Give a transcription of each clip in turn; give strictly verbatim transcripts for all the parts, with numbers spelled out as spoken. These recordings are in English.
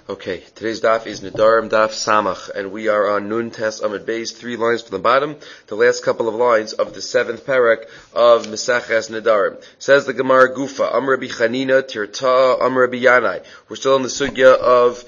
Okay, today's daf is Nedarim Daf Samach, and we are on Nun Tes Amud Beis, three lines from the bottom, the last couple of lines of the seventh parak of Mesaches Nedarim. Says the Gemara Gufa, Am Rabbi Chanina, Tirta, Am Rabbi Yanai. We're still in the sugya of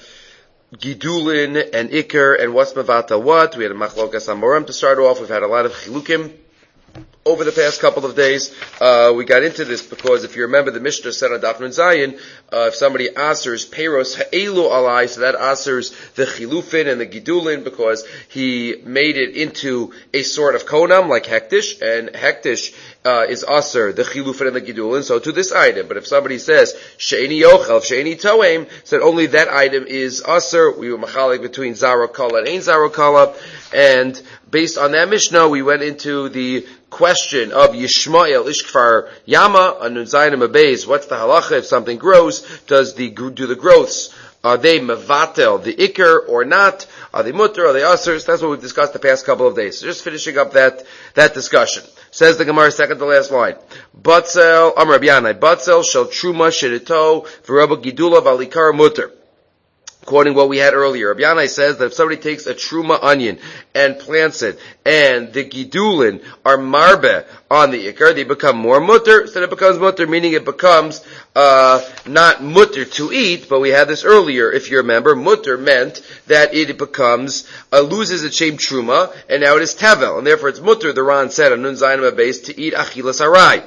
Gidulin and Iker, and what's Mavata what. We had a Machlokas Amorim to start off. We've had a lot of Chilukim over the past couple of days. Uh, we got into this because if you remember the Mishnah said on Daf Nun Zayin, uh, if somebody asers Peiros Ha'elu Alai, so that asers the Chilufin and the Gidulin because he made it into a sort of konam like Hektish, and Hektish uh, is aser, the Chilufin and the Gidulin, so to this item. But if somebody says She'eni Yochel, She'eni Toem, said only that item is aser, we were machalik between Zaro Kala and Ein Zaro Kala, and based on that Mishnah, we went into the question of Yishmael Ishkfar Yama on Nun Zayin Abayz. What's the halacha if something grows? Does the do the growths, are they mevatel the ikar or not? Are they mutter? Are they asers? That's what we've discussed the past couple of days. So just finishing up that that discussion. Says the Gemara, second to last line. Batzel Amar Rabyanai Batzel shel truma shirito v'rabba gidula v'alikar mutter. Quoting what we had earlier, Rabbi Yanai says that if somebody takes a truma onion and plants it, and the gidulin are marbe on the ikar, they become more mutter, so it becomes mutter, meaning it becomes uh not mutter to eat, but we had this earlier, if you remember, mutter meant that it becomes, uh, loses its shem truma, and now it is tevel, and therefore it's mutter, the Ran said on Nun Zayin Abayz, to eat achilas arai.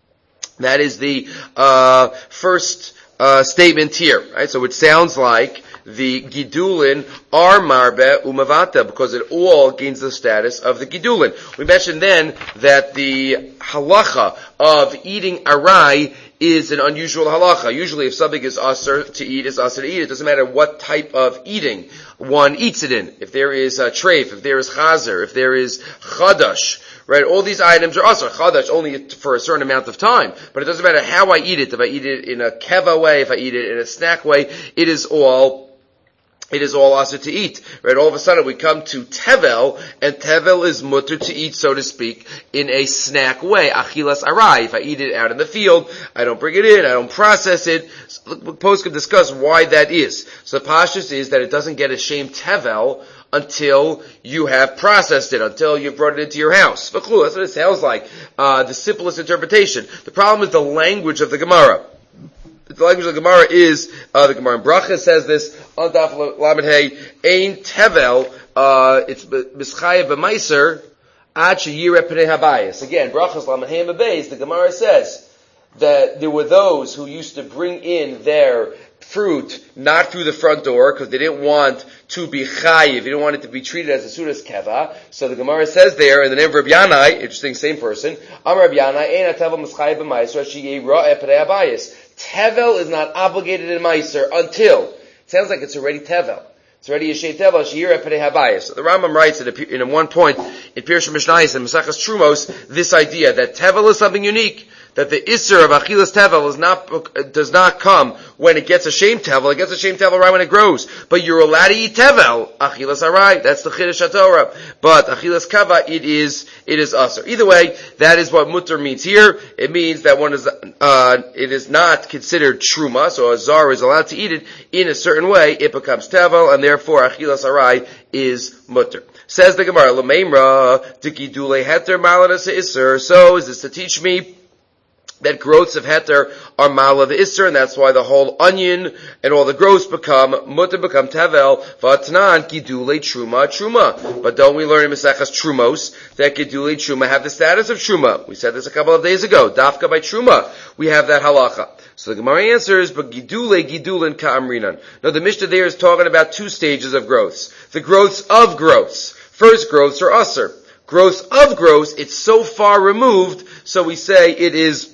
That is the uh first uh statement here, right? So it sounds like the Gidulin are marbe umavata because it all gains the status of the Gidulin. We mentioned then that the halacha of eating arai is an unusual halacha. Usually if something is aser to eat, it's aser to eat. It doesn't matter what type of eating one eats it in. If there is a treif, if there is chazer, if there is chadash, right? All these items are aser. Chadash only for a certain amount of time. But it doesn't matter how I eat it. If I eat it in a keva way, if I eat it in a snack way, it is all It is all asur to eat, right? All of a sudden we come to tevel, and tevel is mutter to eat, so to speak, in a snack way. Achilas arai. If I eat it out in the field, I don't bring it in, I don't process it. So the post can discuss why that is. So the pashtus is that it doesn't get a shame tevel until you have processed it, until you've brought it into your house. That's what it sounds like. Uh, the simplest interpretation. The problem is the language of the Gemara. The language of the Gemara is, uh, the Gemara in Bracha says this, on Daf Lamed Hey, Ein Tevel, uh, it's Mischayev B'Maiser, Ad Sheyireh Pnei Habayis. Again, Brachas Lamed Hey Abayz, the Gemara says that there were those who used to bring in their fruit not through the front door because they didn't want to be chayiv, they didn't want it to be treated as a sudas keva. So the Gemara says there in the name of Rabbi Yanai, interesting, same person, Amar Rabbi Yanai, Ein Tevel Mischayev B'Maiser, Sheyireh Pnei Habayis. Tevel is not obligated in Meiser until, it sounds like it's already Tevel. It's already Yeshay Tevel, Sheyireh Pnei Habayis. So the Rambam writes in one point, in Pirush Mishnayos and Maseches Trumos, this idea that Tevel is something unique. That the Isser of Achilas Tevel is not, does not come when it gets a shame Tevel. It gets a shame Tevel right when it grows. But you're allowed to eat Tevel. Achilas Arai. That's the Chiddush HaTorah. But Achilas Kava, it is, it is Aser. Either way, that is what Mutter means here. It means that one is, uh, it is not considered Truma, so a Zar is allowed to eat it in a certain way. It becomes Tevel, and therefore Achilas Arai is Mutter. Says the Gemara, L'meimra, Tikidule Heter Maladas Isser. So is this to teach me that growths of heter are mal of isser, and that's why the whole onion and all the growths become mutter, become tevel. Vatnan gidule truma truma. But don't we learn in Maseches Trumos that gidule truma have the status of truma? We said this a couple of days ago. Dafka by truma, we have that halacha. So the Gemara answers, but gidule gidulin ka'amrinan. Now the Mishnah there is talking about two stages of growths. The growths of growths. First growths are usser. Growths of growths, it's so far removed, so we say it is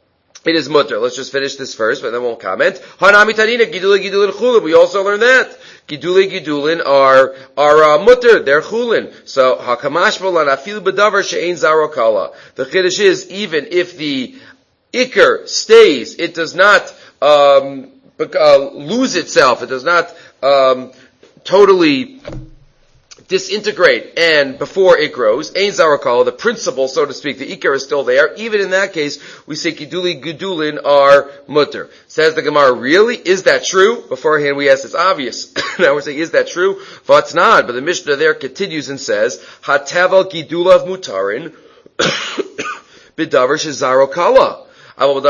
It is mutter. Let's just finish this first, but then we'll comment. Hanami tanina gidule gidulin chulin. We also learn that gidule gidulin are are uh, mutter. They're chulin. So hakamash bolan afil bedavar she'ein zaro kala. The chiddush is even if the ikar stays, it does not um, uh, lose itself. It does not um, totally disintegrate and before it grows, ein zarakala, the principle, so to speak, the ikar is still there. Even in that case, we say giduli gidulin are mutter. Says the Gemara, really? Is that true? Beforehand we asked, it's obvious. Now we're saying, is that true? But not. But the Mishnah there continues and says, hatavel gidulav mutarin bidavar shezarakala. If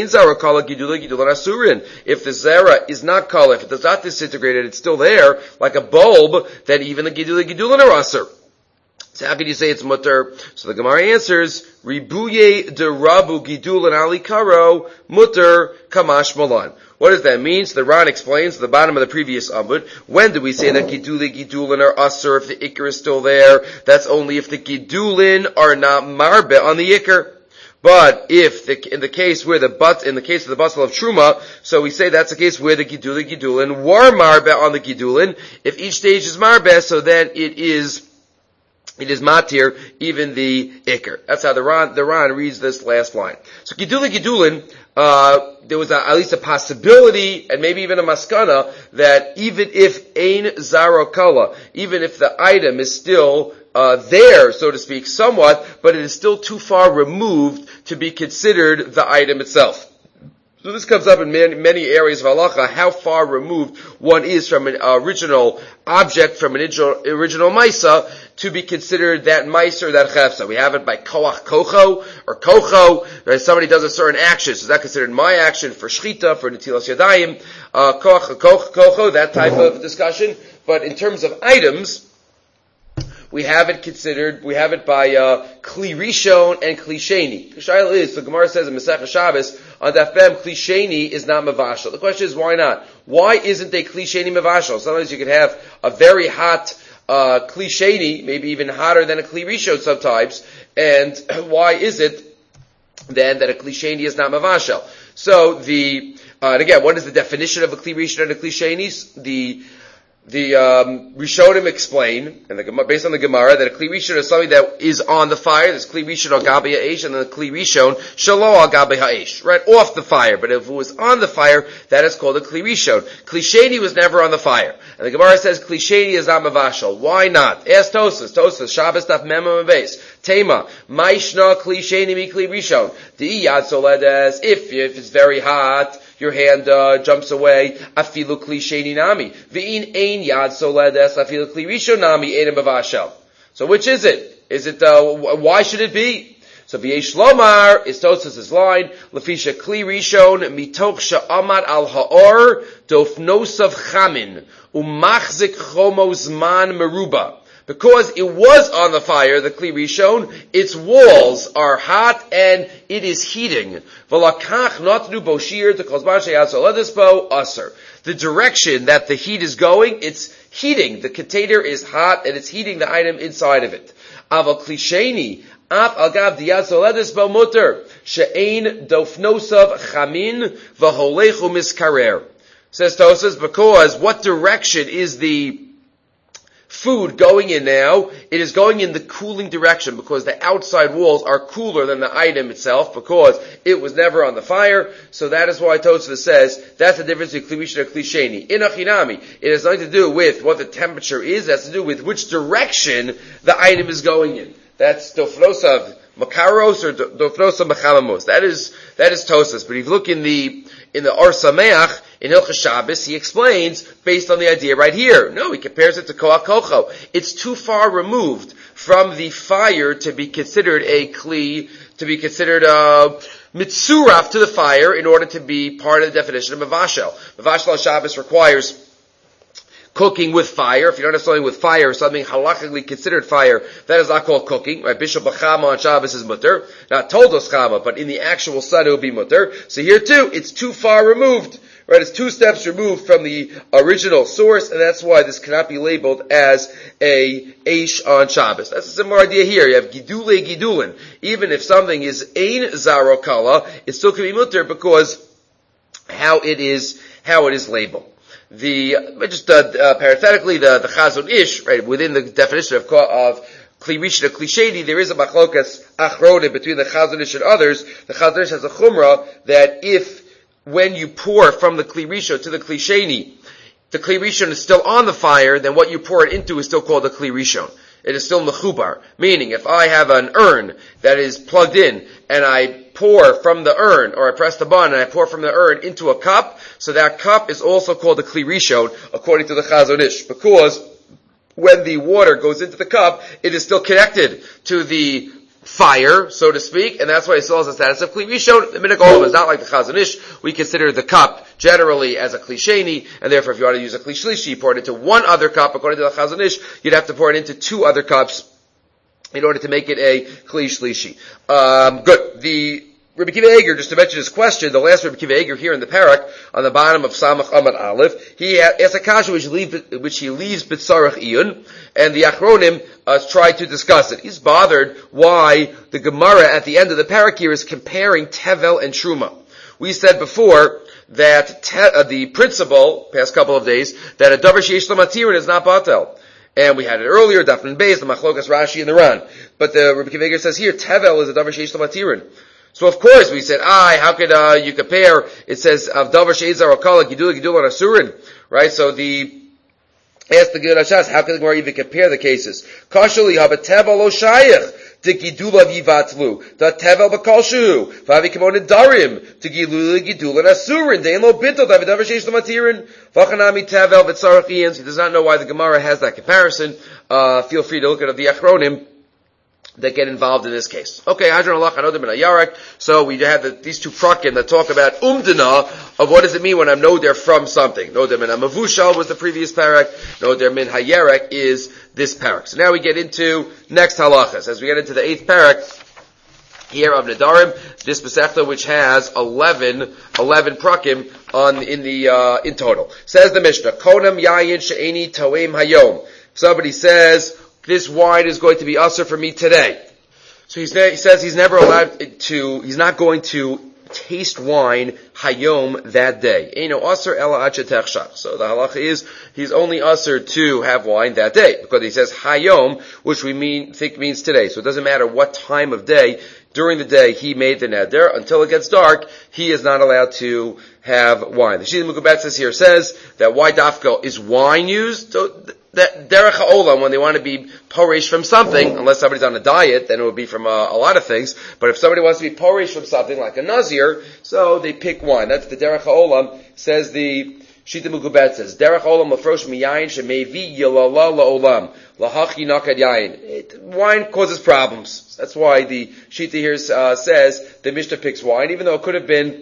the zera is not kala, if it does not disintegrate and it's still there, like a bulb, then even the gidula gidulin are asur. So how can you say it's mutter? So the Gemara answers, ribuye de rabu gidulin ali karo mutter kamash malan. What does that mean? So the Ran explains at the bottom of the previous amud, when do we say that giduli gidulin are asur if the ikar is still there? That's only if the gidulin are not marbe on the ikar. But if the, in the case where the but in the case of the basal of truma, so we say that's the case where the giduli gidulin were marbe on the gidulin. If each stage is marbe, so then it is it is matir even the ikar. That's how the Ran the Ran reads this last line. So giduli gidulin, uh, there was a, at least a possibility and maybe even a maskana that even if ein zarakala, even if the item is still Uh, there, so to speak, somewhat, but it is still too far removed to be considered the item itself. So this comes up in many, many areas of halacha, how far removed one is from an original object, from an original, original maisa, to be considered that maisa or that chefsa. We have it by koach kocho, or kocho, right? Somebody does a certain action, so is that considered my action for shchita, for netilas yadayim, uh, koach kocho, that type of discussion. But in terms of items, we have it considered, we have it by, uh, Kli Rishon and Kli Sheni. The Shaila is, the Gemara says in Masechah Shabbos, on Daf Mem, Kli Sheni is not Mavashal. The question is, why not? Why isn't a Kli Sheni Mavashal? Sometimes you could have a very hot, uh, Kli Sheni, maybe even hotter than a Kli Rishon sometimes, and why is it then that a Kli Sheni is not Mavashal? So the, uh, and again, what is the definition of a Kli Rishon and a Kli Sheni? The, The um, Rishonim explain, and the, based on the Gemara, that a Kli Rishon is something that is on the fire. There's Kli Rishon al gabi ha'esh, and then the Kli Rishon shalo al gabi ha'esh, right off the fire. But if it was on the fire, that is called a Kli Rishon. Kli Sheni was never on the fire, and the Gemara says Kli Sheni is not mavashal. Why not? Ask Tosas. Tosas Shabbos daf mem beis tema ma'ishna Kli Sheni mi Kli Rishon. The yad soledes. If if it's very hot, your hand uh, jumps away. Afilu Kli Sheni nami. V'in ein yad soledes. Afilu Kli Rishon nami ein mavashal. So which is it? Is it, uh, why should it be? So v'yesh lomar is Tosas' line. Lefisha Kli Rishon mitoch she'amad al ha'or dofnosav chamin umachzik chomo zman meruba. Because it was on the fire, the Kli Rishon, its walls are hot and it is heating. V'lakach notnu boshir t'kozman sheyad soledes bo aser. The direction that the heat is going, it's heating. The container is hot and it's heating the item inside of it. Aval Kli Sheni, af al gav diyad soledes bo muter, she'ein dofnosav chamin v'holechu miskarer. Says Tosas, because what direction is the food going in now? It is going in the cooling direction because the outside walls are cooler than the item itself because it was never on the fire. So that is why Tosfos says that's the difference between Kli Rishon and Kli Sheni. In Achinami, it has nothing to do with what the temperature is. It has to do with which direction the item is going in. That's Dofnosav Makaros or Dofnosav Machamamos. That is that is Tosfos. But if you look in the in the Or Sameach, in Hilchos Shabbos, he explains based on the idea right here. No, he compares it to Koach Kocho. It's too far removed from the fire to be considered a Kli, to be considered a Mitzuraf to the fire in order to be part of the definition of Mavashel. Mavashel on Shabbos requires cooking with fire. If you don't have something with fire, something halachically considered fire, that is not called cooking. Right? Bishul b'chama on Shabbos is mutter. Not toldos chama, but in the actual sun it will be mutter. So here too, it's too far removed. Right? It's two steps removed from the original source, and that's why this cannot be labeled as a eish on Shabbos. That's a similar idea here. You have gidule gidulin. Even if something is ein zarokala, it still can be mutter because how it is, how it is labeled. The, just, uh, uh, parenthetically, the, the Chazon Ish, right, within the definition of, of Kli Rishon and Kli Sheni, there is a machlokas achrona between the Chazon Ish and others. The Chazon Ish has a chumrah that if, when you pour from the Kli Rishon to the Kli Sheni, the Kli Rishon is still on the fire, then what you pour it into is still called a Kli Rishon. It is still mechubar. Meaning, if I have an urn that is plugged in, and I pour from the urn, or I press the button and I pour from the urn into a cup, so that cup is also called a Kli Rishon, according to the Chazon Ish, because when the water goes into the cup, it is still connected to the fire, so to speak, and that's why it still has the status of Kli Rishon. The Minhag Olam is not like the Chazon Ish. We consider the cup generally as a Kli Sheni, and therefore if you want to use a Kli Shlishi, you pour it into one other cup. According to the Chazon Ish, you'd have to pour it into two other cups in order to make it a Kli Shlishi. Um, good. The Rabbi Kiva Eger, just to mention his question, the last Rabbi Kiva Eger here in the parak, on the bottom of Samach Amad Aleph, he asks a kasha which, which he leaves B'tzarach Iyun, and the Achronim uh, try to discuss it. He's bothered why the Gemara at the end of the parak here is comparing Tevel and Truma. We said before that te, uh, the principle, past couple of days, that a Davar Sheish L'Matirin is not Batel. And we had it earlier, Dafn Beis, the Machlokas Rashi and the Ran. But the Rabbi Kiva Eger says here, Tevel is a Davar Sheish L'Matirin. So of course we said, ah, how could uh, you compare? It says of davar she'ezar okala gidul gidul on asurin, right? So the ask the Gid Hashas, how can the Gemara even compare the cases? Kashali haba tevel lo shayich to gidul of yivatlu, the tevel b'kalshu, v'avi kimon darim to gidul gidul on asurin. They lo bintel davar davar she'ish l'matirin v'chanami tevel v'tzarachiyans. He does not know why the Gemara has that comparison. Uh, feel free to look at the Achronim that get involved in this case. Okay, Hadron Allah, Anodim and Ayarak. So we have the, these two prakim that talk about umdana, of what does it mean when I'm noder from something. Noder min hamavushal was the previous parak. Noder min hayerek is this parak. So now we get into next halachas. As we get into the eighth parak here of Nedarim, this Masechta which has eleven, eleven prakim on, in the, uh, in total. Says the Mishnah, Konam yayin she'eni toem hayom. Somebody says, this wine is going to be usher for me today. So he's, he says he's never allowed to, he's not going to taste wine hayom that day. Eino usher ela ad shetechshach. So the halacha is, he's only usher to have wine that day. Because he says hayom, which we mean, think means today. So it doesn't matter what time of day, during the day he made the neder, until it gets dark, he is not allowed to have wine. The Shita Mukubetzes here says that why dafka is wine used? So, that derech ha'olam, when they want to be porish from something, unless somebody's on a diet, then it would be from a, a lot of things. But if somebody wants to be porish from something like a nazir, so they pick wine. That's the derech ha'olam. Says the Shita Mugubet says derech ha'olam lafrosh miyayin shemevi yilala la'olam lahachi nakad yayin. Wine causes problems. That's why the Shita here uh, says the Mishnah picks wine, even though it could have been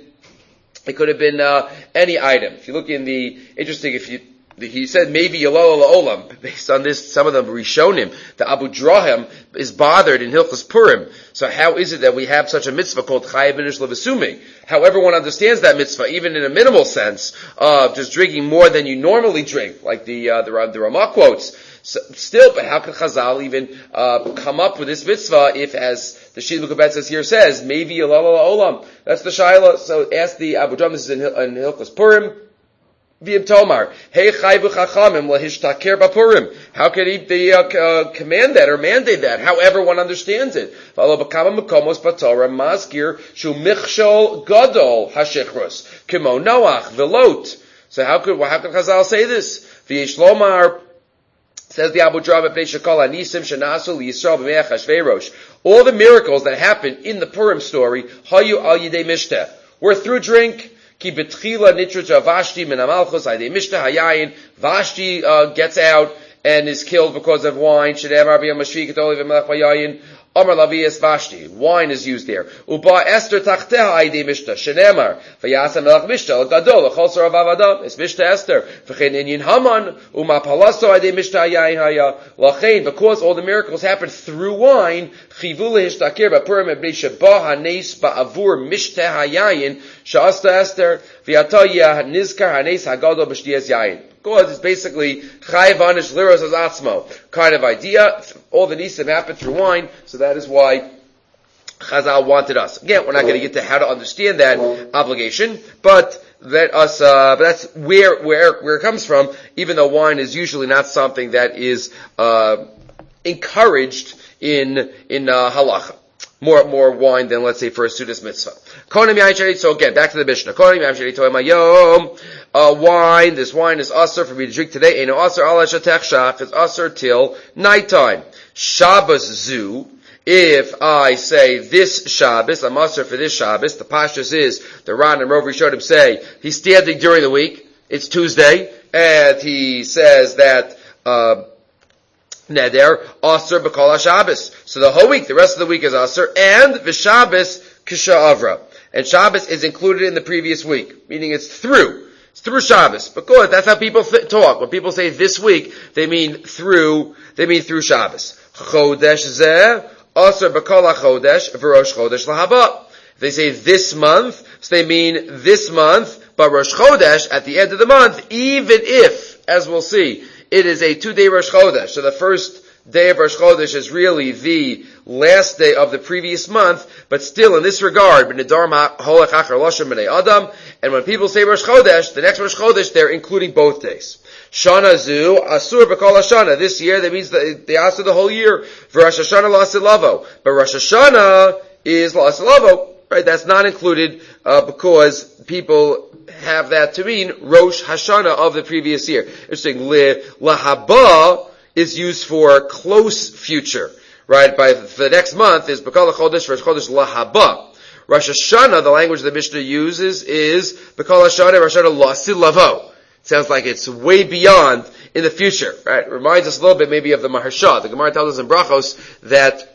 it could have been uh, any item. If you look in the interesting, if you he said maybe Yalala La'olam, based on this, some of them Rishonim, the Abu Drahim is bothered in Hilchos Purim. So how is it that we have such a mitzvah called Chayav B'nish Levasumi? How everyone understands that mitzvah, even in a minimal sense, of just drinking more than you normally drink, like the, uh, the, the Ramah quotes. So, still, but how can Chazal even, uh, come up with this mitzvah if, as the Shita Mukubetzes here says, maybe Yalala La'olam? That's the Shaila. So ask the Abu Drahim, this is in, in Hilchos Purim. V'im Tomar, hey chayvu chachamim lahishtaker b'purim. How can he the, uh, uh, command that or mandate that? However one understands it. V'alo b'kama mekomos b'torah maskir shu michshol gadol hashichrus kimo Noach v'lot. So how could how could Chazal say this? V'yesh lomar, says the Abu Drahim, b'nei shekol anisim shenasu liyisrael b'meach hashveirosh. All the miracles that happened in the Purim story, hayu al yidei mishteh, were through drink. Ki betchila nitruja Vashti min amalchus aydei mishteh hayayin. Vashti uh, gets out and is killed because of wine. Shedemar b'yam mashvi ketoli v'melech hayayin. Amar Lavias Vashti. Wine is used there. Uba Esther tachteha aydei mishteh. Shedemar v'yasa melech mishteh gadol l'chol sarav avada. It's mishteh Esther. V'chein inyin Haman uma palaso aydei mishteh hayayin haya. Lachein, because all the miracles happened through wine. Chivu lehishtakir b'purim ebnei sheba hanes ba'avur mishteh hayayin. Sha'asta Esther v'yatayah nizkar hanes hagadol b'shtiyas yayin. Because it's basically chayiv anish liros as atzmo kind of idea. All the nisim happened through wine, so that is why Chazal wanted us. Again, we're not going to get to how to understand that obligation, but let us. Uh, but that's where where where it comes from. Even though wine is usually not something that is uh, encouraged in in uh, halacha. More, more wine than, let's say, for a Sudas mitzvah. So again, back to the Mishnah. uh, wine, this wine is usher for me to drink today. Eino usher ala shatech shach, it's usher till nighttime. Shabbos zu, if I say this Shabbos, I'm usher for this Shabbos, the pashtus is, the Ran and Rov Rishonim say, he's standing during the week, it's Tuesday, and he says that, uh, Neder, Aser B'Kol HaShabbos. So the whole week, the rest of the week is Aser, and V'Shabbos Kisha Avra. And Shabbos is included in the previous week, meaning it's through. It's through Shabbos. Because that's how people th- talk. When people say this week, they mean through, they mean through Shabbos. Chodesh Zeh, Aser B'Kol HaChodesh, V'Rosh Chodesh L'Haba. If they say this month, so they mean this month, but Rosh Chodesh, at the end of the month, even if, as we'll see, it is a two-day Rosh Chodesh. So the first day of Rosh Chodesh is really the last day of the previous month, but still in this regard, and when people say Rosh Chodesh, the next Rosh Chodesh, they're including both days. Shana Zu, Asur B'Kol HaShana. This year, that means that they asked the whole year. For Rosh Hashanah L'Asid Lavo. But Rosh Hashanah is L'Asid Lavo. Right? That's not included, uh, because people have that to mean Rosh Hashanah of the previous year. Interesting. Le, lahaba is used for close future. Right? By, for the next month is B'Kol HaChodesh, Rosh Chodesh lahaba. Rosh Hashanah, the language the Mishnah uses is B'Kol HaShana, Rosh Hashanah L'Asid Lavo. Sounds like it's way beyond in the future, right? It reminds us a little bit maybe of the Maharsha. The Gemara tells us in Brachos that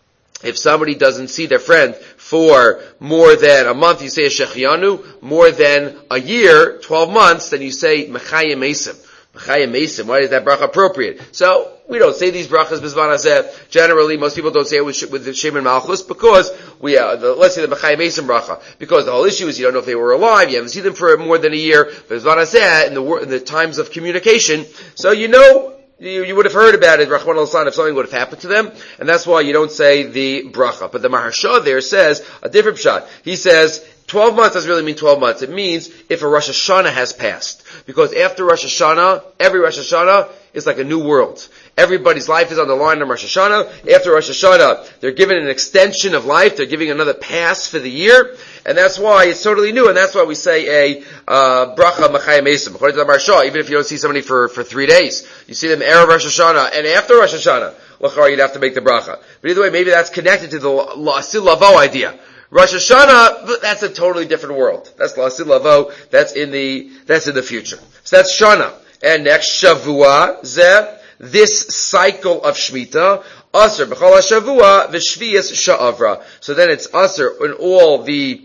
if somebody doesn't see their friend for more than a month, you say a Shechianu. More than a year, twelve months, then you say Mechayim Mesim. Mechayim Mesim. Why is that bracha appropriate? So, we don't say these brachas Bizvan Hazeh. Generally, most people don't say it with, with the Shem and Malchus because we, uh, the, let's say the Mechayim Mesim bracha. Because the whole issue is you don't know if they were alive, you haven't seen them for more than a year. Bizvan Hazeh, in the, in the times of communication, so you know, You, you would have heard about it, Rachman al-San, if something would have happened to them, and that's why you don't say the bracha. But the Maharsha there says a different shot. He says, twelve months doesn't really mean twelve months. It means if a Rosh Hashanah has passed. Because after Rosh Hashanah, every Rosh Hashanah is like a new world. Everybody's life is on the line of Rosh Hashanah. After Rosh Hashanah, they're given an extension of life. They're giving another pass for the year. And that's why it's totally new. And that's why we say a, uh, bracha machayim esim. According to the Maharsha, even if you don't see somebody for, for three days, you see them erev Rosh Hashanah and after Rosh Hashanah, l'chara, you'd have to make the bracha. But either way, maybe that's connected to the L'Asid Lavo idea. Rosh Hashanah, that's a totally different world. That's L'Asid Lavo. That's in the, that's in the future. So that's Shana. And next, Shavua, Zeh, this cycle of Shemitah, Aser, B'chol HaShavua, V'shviyas Sha'avra. So then it's Aser in all the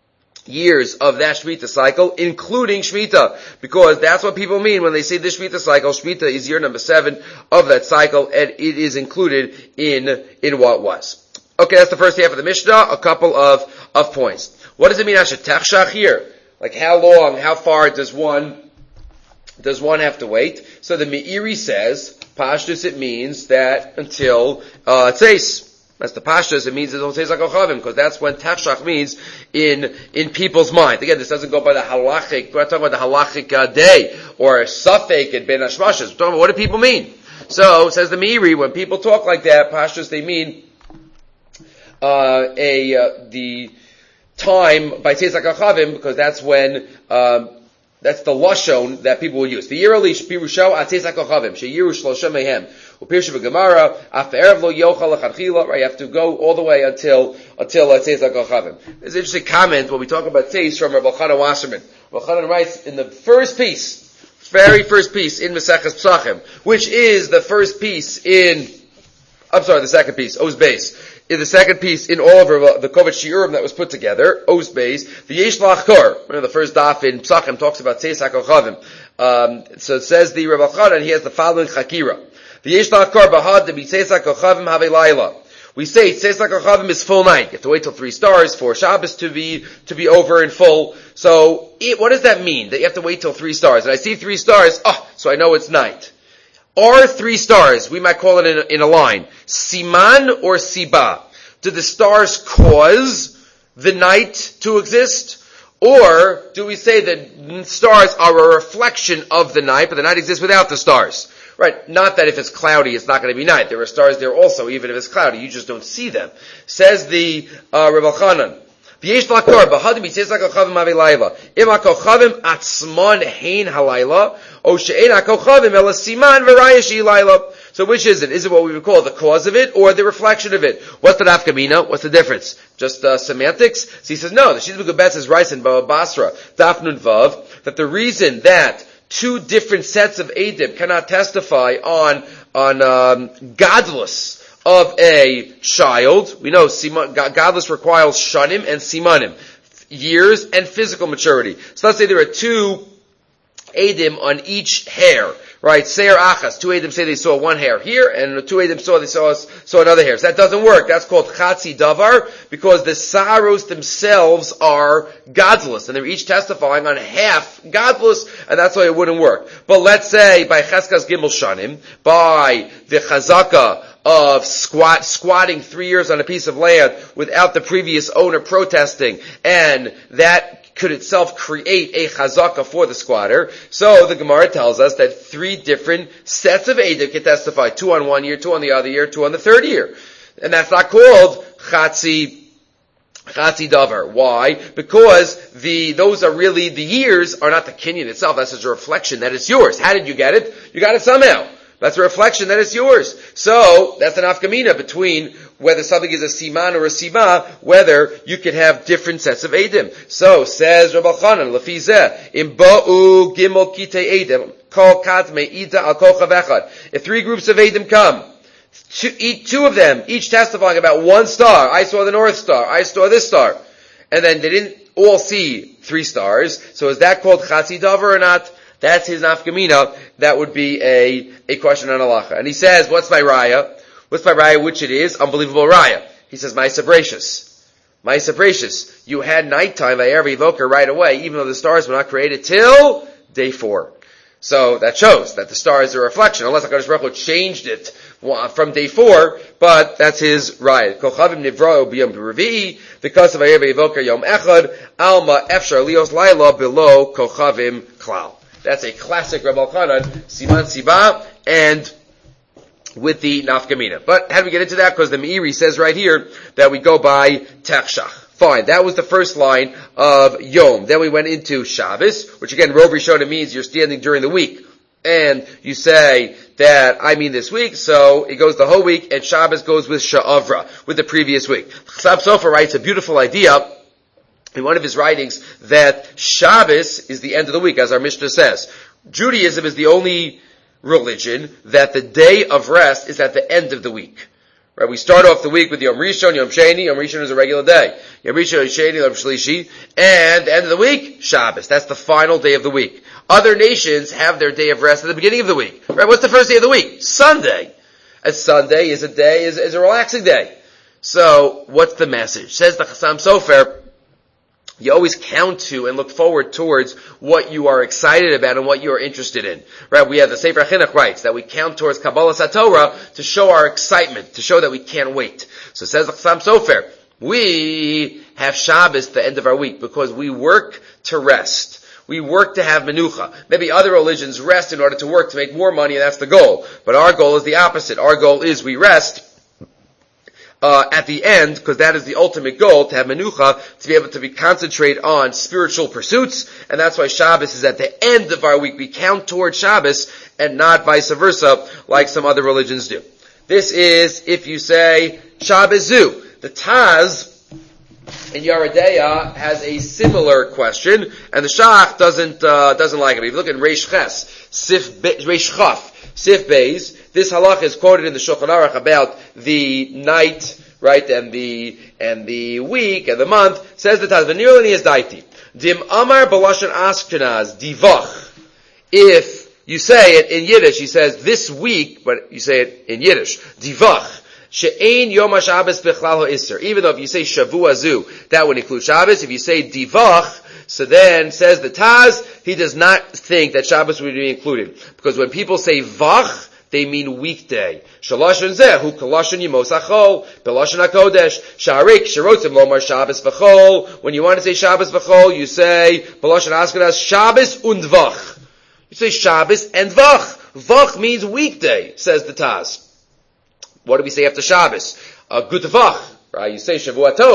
years of that Shemitah cycle, including Shemitah. Because that's what people mean when they say this Shemitah cycle. Shemitah is year number seven of that cycle, and it is included in, in what was. Okay, that's the first half of the Mishnah. A couple of, of points. What does it mean, Ashetech here? Like how long, how far does one, does one have to wait? So the Meiri says, Pashtus, it means that until, uh, Tzeis. That's the Pashtus, it means until Tzeis HaKochavim, because that's when Tachshach means in, in people's mind. Again, this doesn't go by the halachic, we're not talking about the halachic uh, day, or a suffix in Ben Hashmashas. We're talking about what do people mean? So, says the Meiri, when people talk like that, Pashtus, they mean, uh, a, uh, the time by Tzeis HaKochavim, because that's when, um, that's the lashon that people will use. The Yeralish pirusho atzes hakochavim sheyiru shlosha mehem upirshu v'gemara af erev lo yochal lechadchila. Right, you have to go all the way until until atzes hakochavim. There's an interesting comment when we talk about tzeis from Rabbi Elchanan Wasserman. Rabbi Elchanan writes in the first piece, very first piece in Maseches Pesachim, which is the first piece in, I'm sorry, the second piece, Oz Beis. In the second piece in all of the Kovetz Shiurim that was put together, Oz Beis, the Yesh Lachkor, the first daf in Pesachim talks about Tzeis HaKochavim. Um, so it says the Rabbi Elchanan, he has the following Chakira. The Yesh Lachkor bahad de Tzeis HaKochavim have layla. We say Tzeis HaKochavim is full night. You have to wait till three stars for Shabbos to be, to be over in full. So, it, what does that mean? That you have to wait till three stars? And I see three stars, oh, so I know it's night. Are three stars, we might call it in a, in a line, Siman or Siba? Do the stars cause the night to exist? Or do we say that stars are a reflection of the night, but the night exists without the stars? Right, not that if it's cloudy, it's not going to be night. There are stars there also, even if it's cloudy. You just don't see them. Says the uh, Rebbe Elchanan, V'yesh lakor b'hadim yitzes hakochavim avilayla. Im hakochavim atzmon hein halayla, o she'ein hakochavim ela siman v'rayesh ilayla. So which is it? Is it what we would call the cause of it or the reflection of it? What's the nafka mina? What's the difference? Just uh, semantics? So he says no. The Shita B'Gubet says Rice and Baba Basra Daf Nun Vav that the reason that two different sets of Eidim cannot testify on on um, godless of a child. We know siman, godless requires shanim and simanim, years and physical maturity. So let's say there are two Eidim on each hair. Right, Seir Achas. Two Eidim say they saw one hair here, and two Eidim saw they saw saw another hair. So that doesn't work. That's called Chatzi Davar, because the Saros themselves are godless, and they're each testifying on half godless, and that's why it wouldn't work. But let's say by Cheskas Gimel Shanim, by the Chazaka of squat, squatting three years on a piece of land without the previous owner protesting, and that could itself create a chazaka for the squatter. So the Gemara tells us that three different sets of Eidim can testify, two on one year, two on the other year, two on the third year. And that's not called Chatzi, Chatzi Davar. Why? Because the, those are really, the years are not the kinyan itself, that's just a reflection that it's yours. How did you get it? You got it somehow. That's a reflection that it's yours. So, that's an afkamina between whether something is a siman or a sima, whether you can have different sets of Eidim. So, says Rabbi Chanan, Lefizeh, im ba'u gimel kitei Eidim, kol kat me'ida al kol chavechad. If three groups of Eidim come, two, each, two of them, each testifying about one star, I saw the North Star, I saw this star, and then they didn't all see three stars, so is that called Chatzi Davar or not? That's his nafkamina. That would be a, a question on halacha. And he says, what's my raya? What's my raya? Which it is? Unbelievable raya. He says, Ma'aseh Bereishis. Ma'aseh Bereishis. You had nighttime, Vayera V'Voker right away, even though the stars were not created till day four. So that shows that the star is a reflection, unless HaKadosh Baruch Hu changed it from day four, but that's his raya. Kochavim nivra'u b'yom revi'i, because of Vayera V'Voker yom echad, alma efshar lios laila below kochavim klal. That's a classic Rabbi Chanan, Siman Siba, and with the Nafkamina. But how do we get into that? Because the Meiri says right here that we go by Techshach. Fine, that was the first line of Yom. Then we went into Shabbos, which again, Rov Rishona means you're standing during the week. And you say that I mean this week, so it goes the whole week, and Shabbos goes with Sha'avra, with the previous week. Chasam Sofer writes a beautiful idea in one of his writings that Shabbos is the end of the week, as our Mishnah says. Judaism is the only religion that the day of rest is at the end of the week. Right? We start off the week with Yom Rishon, Yom Sheni. Yom Rishon is a regular day. Yom Rishon, Yom Sheni, Yom Shlishi. And the end of the week, Shabbos. That's the final day of the week. Other nations have their day of rest at the beginning of the week. Right? What's the first day of the week? Sunday. And Sunday is a day, is, is a relaxing day. So, what's the message? Says the Chasam Sofer, you always count to and look forward towards what you are excited about and what you are interested in. Right? We have the Sefer Chinuch writes that we count towards Kabbalah Satorah to show our excitement, to show that we can't wait. So it says the Chasam Sofer, we have Shabbos the end of our week because we work to rest. We work to have menucha. Maybe other religions rest in order to work to make more money, and that's the goal. But our goal is the opposite. Our goal is we rest Uh, at the end, because that is the ultimate goal, to have menucha, to be able to be concentrate on spiritual pursuits, and that's why Shabbos is at the end of our week. We count towards Shabbos, and not vice versa, like some other religions do. This is, if you say, Shabbos Zu. The Taz in Yeridea has a similar question, and the Shach doesn't, uh, doesn't like it. If you look at Reish Ches, Sif, Be- Reish Chaf, Sif Beis, this halach is quoted in the Shulchan Aruch about the night, right, and the, and the week, and the month. Says the Taz, V'nirlani is daiti. Dim Amar Balashon Ashkenaz, Divach. If you say it in Yiddish, he says this week, but you say it in Yiddish, Divach. She'ein Yom HaShabbos B'chlal HaIsser. Even though if you say Shavua Zu, that would include Shabbos. If you say Divach, so then, says the Taz, he does not think that Shabbos would be included. Because when people say Vach, they mean weekday. Shalashon zeh, hu kalashon yimos achol, belashon hakodesh, sharik, shirotzim lomar Shabbos v'chol. When you want to say Shabbos v'chol, you say, belashon Ashkenaz, Shabbos und Vach. You say Shabbos and Vach. Vach means weekday, says the Taz. What do we say after Shabbos? A good Vach, right? You say Shavua Tov.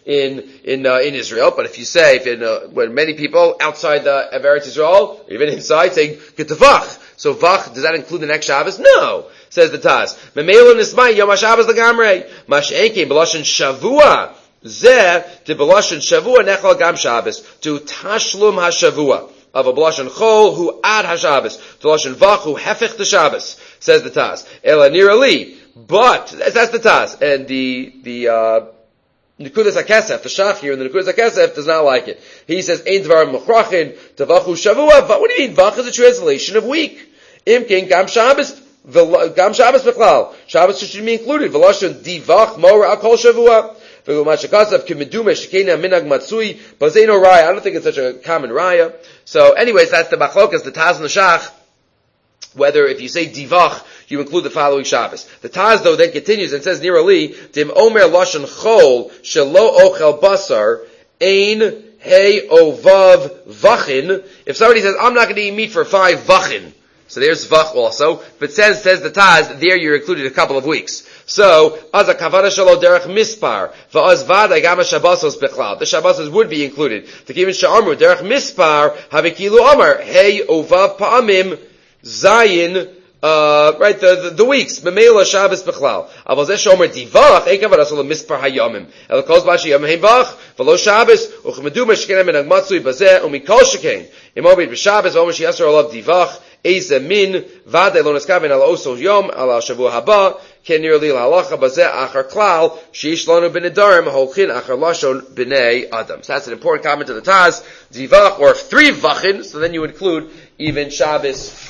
in in uh, in Israel. But if you say if in, uh, when many people outside the of Eretz Israel, even inside, saying Ketavach, so Vach, does that include the next Shabbos? No, says the Taz. Memelo nismai Yom HaShabbos legamrei. Mash'enkein b'lashon Shavua. Zeh de b'lashon Shavua nechal gam Shabbos to Tashlum HaShavua. Of a b'lashon Chol who ad HaShabbos. To b'lashon Vach who hefich the Shabbos, says the Taz. Ela nirali. But, that's the Taz. And the, the, uh, Nekudas HaKesef, the Shach here in the Nekudas HaKesef does not like it. He says, Ein Dvar Mechrachin, Tavachu Shavua, but what do you mean? Vach is a translation of week. Imkin, Gam Shabbos, Gam Shabbos Bechlal. Shabbos should be included. Velashon Divach, Mora, Al Kol Shavua. V'gumashakasav, Kimedume, Shekena, Minag Matsui, Bazeno Raya. I don't think it's such a common Raya. So anyways, that's the Machlokas, the Taz and the Shach. Whether if you say divach, you include the following Shabbos. The Taz though then continues and says near Ali, Dim Omer Lashon Chol Shelo Ochel Basar Ein Hey Ovav Vachin. If somebody says I'm not going to eat meat for five Vachin, so there's Vach also. But says says the Taz there you're included a couple of weeks. So Az Kavana Shelo Derech Mispar Va'az Vada Gama Shabbosos Bechlal. The Shabbosos would be included. To give Sha'amru Derech Mispar Havikilu Amar Hey Ovav Pa'amim Zayin, uh, right, the, the, the weeks, Memela Shabbos Bechlal. Aval Zeh Shomer Divach, Ein Kavod Asol Mispar Hayomim. El Kol Zbashi Yom Hein Vach, V'lo Shabbos, Uchmedu Meshkenem Menag Matzui Bazeh, Umikol Sheken. Imobid B'Shabbos, Omer Shiyasar Olav Divach, Eze Min, Vade Lo Neskaven Al Osol Yom, Al Shavua Haba, Ken Nirli L'Halacha Bazeh Achar Klal, Sheish Lonu B'Nedarim, Holchin Achar Lashon B'nei Adam. So that's an important comment to the Taz, Divach, or three Vachin, so then you include even Shabbos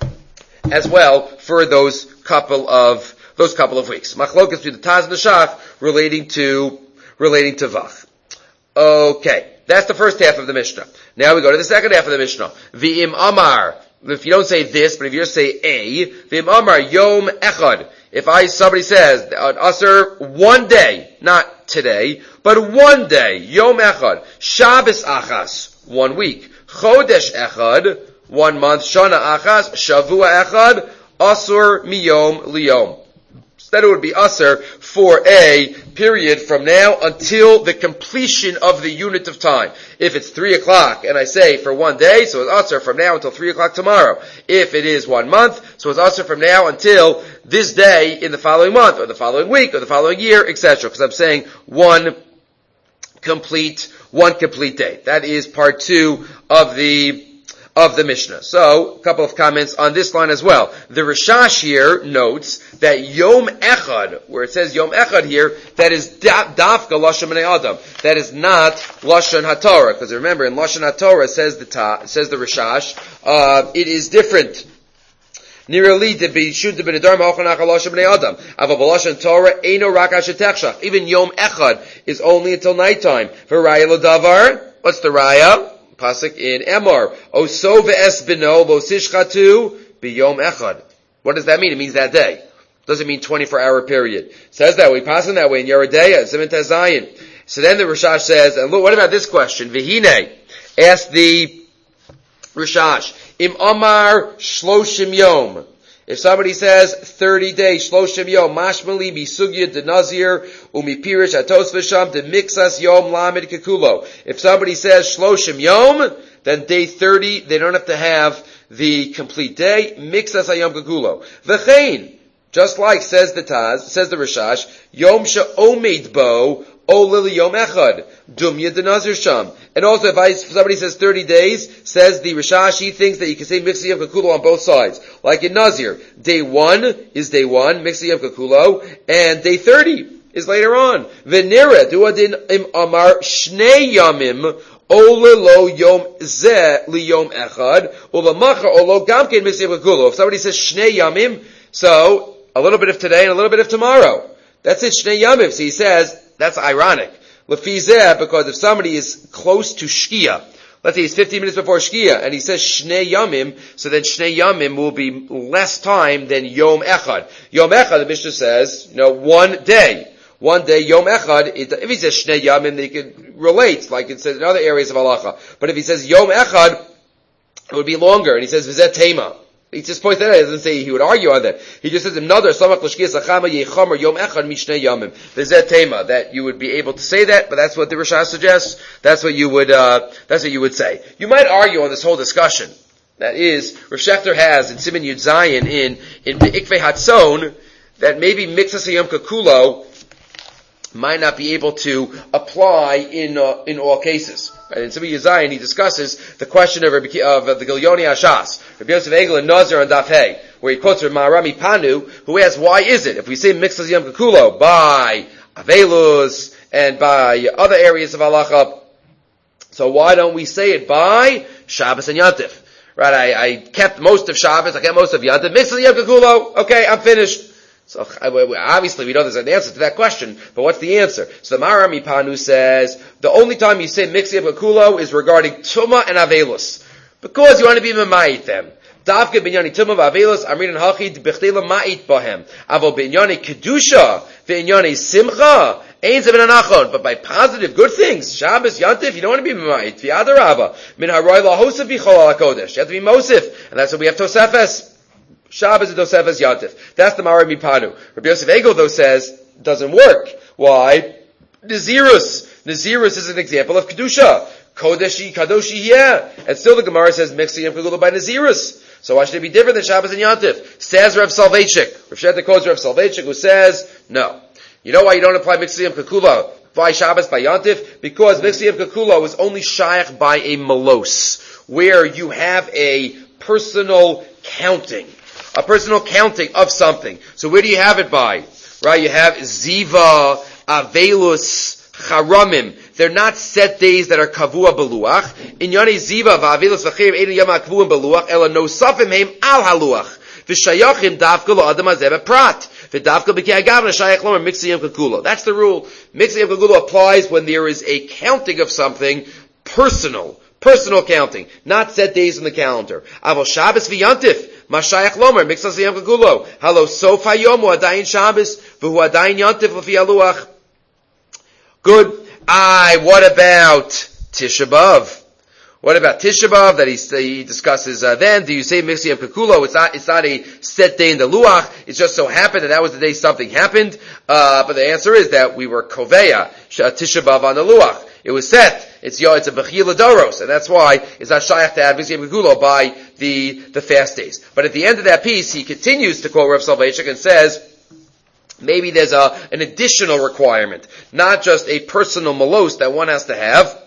as well for those couple of those couple of weeks. Machlokas to the Taz and the Shach relating to relating to Vach. Okay, that's the first half of the Mishnah. Now we go to the second half of the Mishnah. V'im Amar. If you don't say this, but if you just say a, V'im Amar Yom Echad. If I somebody says on Asr one day, not today, but one day, Yom Echad, Shabbos Achas, one week, Chodesh Echad, one month, Shana Achas, Shavua Echad, Asur Miyom Liyom. So then it would be Asur for a period from now until the completion of the unit of time. If it's three o'clock, and I say for one day, so it's Asur from now until three o'clock tomorrow. If it is one month, so it's Asur from now until this day in the following month, or the following week, or the following year, et cetera. Because I'm saying one complete, one complete day. That is part two of the of the Mishnah. So, a couple of comments on this line as well. The Rishash here notes that Yom Echad, where it says Yom Echad here, that is Dafka Lashon B'nei Adam. That is not Lashon HaTorah. Because remember, in Lashon HaTorah says the ta, says the Rishash, uh, it is different. Nirali to be should have been a dharma ochanach Lashon B'nei Adam. Ava B'Lashon Torah eino rak ashetechshach. Even Yom Echad is only until nighttime. For Raya L'Davar, what's the Raya? Pasuk in Emor. Oso ve'es bino lo sishchatu biyom echad. What does that mean? It means that day. It doesn't mean twenty-four hour period. It says that way. Pass in that way in Yeridea, Zimin Tezayin. So then the Rishash says, and look, what about this question? Vihine. Ask the Rishash. Im Amar shloshim yom. If somebody says thirty days, shloshim yom, mashmali misugya de nazir umipirish atos v'sham de mixas yom lamed kekulo. If somebody says shloshim yom, then day thirty, they don't have to have the complete day. Mixas ayom kekulo. V'chein, just like says the Taz, says the Rishash, yom she'omed bo O lili yom echad, dumya de nazir sham. And also, if, I, if somebody says thirty days, says the Rishash, he thinks that you can say mixi yom kakulo on both sides. Like in Nazir, day one is day one, mixi yom kakulo, and day thirty is later on. Venira, duadin im amar shnei yamim, O lilo yom ze li yom echad, ulamacha olo gamken mixi yom kakulo. If somebody says shnei yamim, so a little bit of today and a little bit of tomorrow. That's it, shnei yamim. So he says, that's ironic. Lefizeh, because if somebody is close to Shkia, let's say he's fifteen minutes before Shkia, and he says Shnei Yamim, so then Shnei Yamim will be less time than Yom Echad. Yom Echad, the Mishnah says, you know, one day. One day, Yom Echad, it, if he says Shnei Yamim, they could relate, like it says in other areas of Halacha. But if he says Yom Echad, it would be longer, and he says Vizet Tema. He just points that out. He doesn't say he would argue on that. He just says, another samach l'shkiyas achama yechamer yom echad mishnei yamim. V'zeh tema, that you would be able to say that, but that's what the Rashah suggests. That's what you would, uh, that's what you would say. You might argue on this whole discussion. That is, Rav Shechter has in Siman Yud Zayin in, in Ikvei Hatzon, that maybe Miksas Yom Kakulo might not be able to apply in, uh, in all cases. Right? In Siman Yud Zayin, he discusses the question of, Rabbi, of uh, the Gilyoni Ashas, Rabbi Yosef Egel and Nazir on Daf Hey, where he quotes Rabbi Marami Panu, who asks, why is it, if we say Miksas Yom Kakulo by Avelus and by other areas of halacha, so why don't we say it by Shabbos and Yantif? Right, I, I kept most of Shabbos, I kept most of Yantif, Miksas Yom Kakulo, okay, I'm finished. So obviously we know there's an answer to that question, but what's the answer? So the Marami Panu says, the only time you say Miksas Yom Kakulo is regarding Tumah and Avelus, because you want to be Mamayit them. Davke binyani Tumah v'Avelus, Amrin Hachid b'chtela ma'it bahem. Avo binyani Kedusha, v'inyani Simcha, but by positive, good things, Shabbos, Yantif, you don't want to be Mamayit. V'yadarabba, min haroy la'hosef v'chol ala kodesh. You have to be Mosif, and that's what we have Tosefes. Shabbos and Tosefes Yantif. That's the Marami Panu. Rabbi Yosef Egel, though, says, doesn't work. Why? Nazirus. Nazirus is an example of Kedusha. Kodeshi, Kadoshi, yeah. And still the Gemara says, Miksas Yom Kakulo by Nazirus. So why should it be different than Shabbos and Yantif? Says Rav Soloveitchik. Rav Shechter quotes Rav Soloveitchik, who says, no. You know why you don't apply Miksas Yom Kakulo by Shabbos, by Yantif? Because Miksas Yom Kakulo is only shaykh by a melos, where you have a personal counting. A personal counting of something. So where do you have it by? Right, you have Ziva, Avelus, Charamim. They're not set days that are Kavua Beluach. In Yane Ziva, Avelus, V'chir, Eidin Yama Kavua Beluach, Ela no Safim Heim Al Haluach. V'shayachim Davka Lo Adam Hazeh Prat. V'davka B'kei Agavna Shayach Lomer Miksas Yom Kakulo. That's the rule. Miksas Yom Kakulo applies when there is a counting of something personal. Personal counting, not set days in the calendar. Avol Shabbos v'Yantif, Mashayach Lomer, Miksas Yom Kakulo. Halo Sof Hayomu Adayin Shabbos, V'hu Adayin Yantif L'fi Aluach. Good. Aye, what about Tisha B'Av? What about Tisha B'Av that he, he discusses uh, then? Do you say Miksas Yom Kakulo? It's not, it's not a set day in the Luach. It just so happened that that was the day something happened. Uh, but the answer is that we were Koveya, Tisha B'Av on the Luach. It was set. It's yo. It's a bechila doros, and that's why it's not shaykh to have Miksas Yom Kakulo by the the fast days. But at the end of that piece, he continues to quote Rav Soloveitchik and says, maybe there's a an additional requirement, not just a personal melos that one has to have,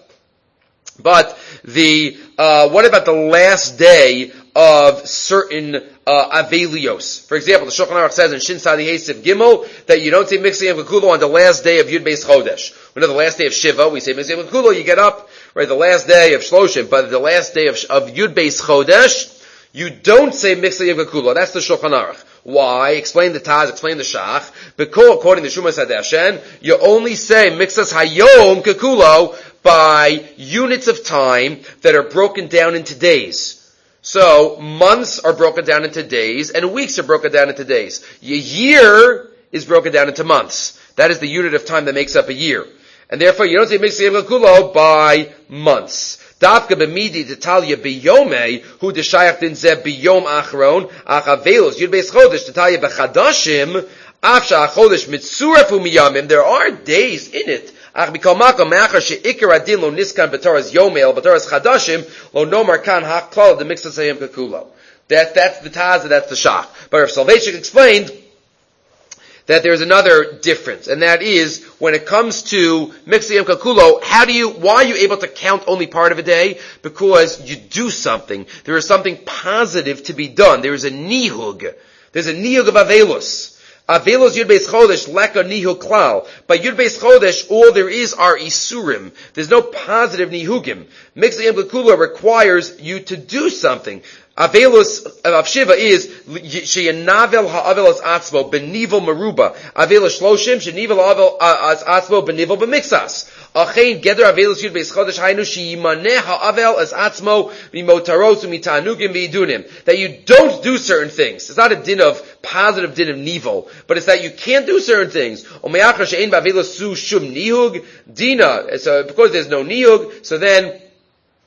but the uh what about the last day of certain uh avelios? For example, the Shulchan Aruch says in Shin Sadi Hesif Gimel that you don't say Miksas Yom Kakulo on the last day of Yud Beis Chodesh. We know the last day of Shiva, we say Miksas Yom Kakulo, you get up, right, the last day of Shloshim, but the last day of, of Yud Beis Chodesh, you don't say Miksas Yom Kakulo. That's the Shulchan Aruch. Why? Explain the Taz, explain the Shach. Because according to Shumas Hadashen, you only say Miksas Hayom Kakulo by units of time that are broken down into days. So, months are broken down into days, and weeks are broken down into days. A year is broken down into months. That is the unit of time that makes up a year. And therefore, you don't say Miksas Yom Kakulo by months. Davka b'midi d'talya b'yomei, hu d'shayach din zeh b'yom achron, ach avelos, yud beis chodesh, d'talya b'chadashim, af sha'achodesh mitzurefu miyamim, there are days in it, ach b'kol makom, me'achar she'ikar adin lo niskan b'toras yomei, b'toras chadashim, lo nomar kan ha'klal, the Miksas Yom Kakulo. That, that's the Taz, that's the Shach. But Rav Soloveitchik explained that there's another difference, and that is, when it comes to Miksas Yom Kakulo, how do you, why are you able to count only part of a day? Because you do something. There is something positive to be done. There is a nihug. There's a nihug of Avelus. Avelus Yud Beis Chodesh, leka nihug klal. By Yud Beis Chodesh, all there is are isurim. There's no positive nihugim. Miksas Yom Kakulo requires you to do something. Avelus of Shiva is she'yanavel ha'avelos atzmo benivel meruba. Avelus shloshim she'nivel ha'avel atzmo benivel b'miksas. Achein geder avelus yud beis chodesh hainu she'yimaneh ha'avel as atzmo mimotaros u'mitanugim v'idunim. That you don't do certain things. It's not a din of positive din of nivel, but it's that you can't do certain things. Omeachar she'ein ba'avelus su shum nihug dina. So because there's no nihug, so then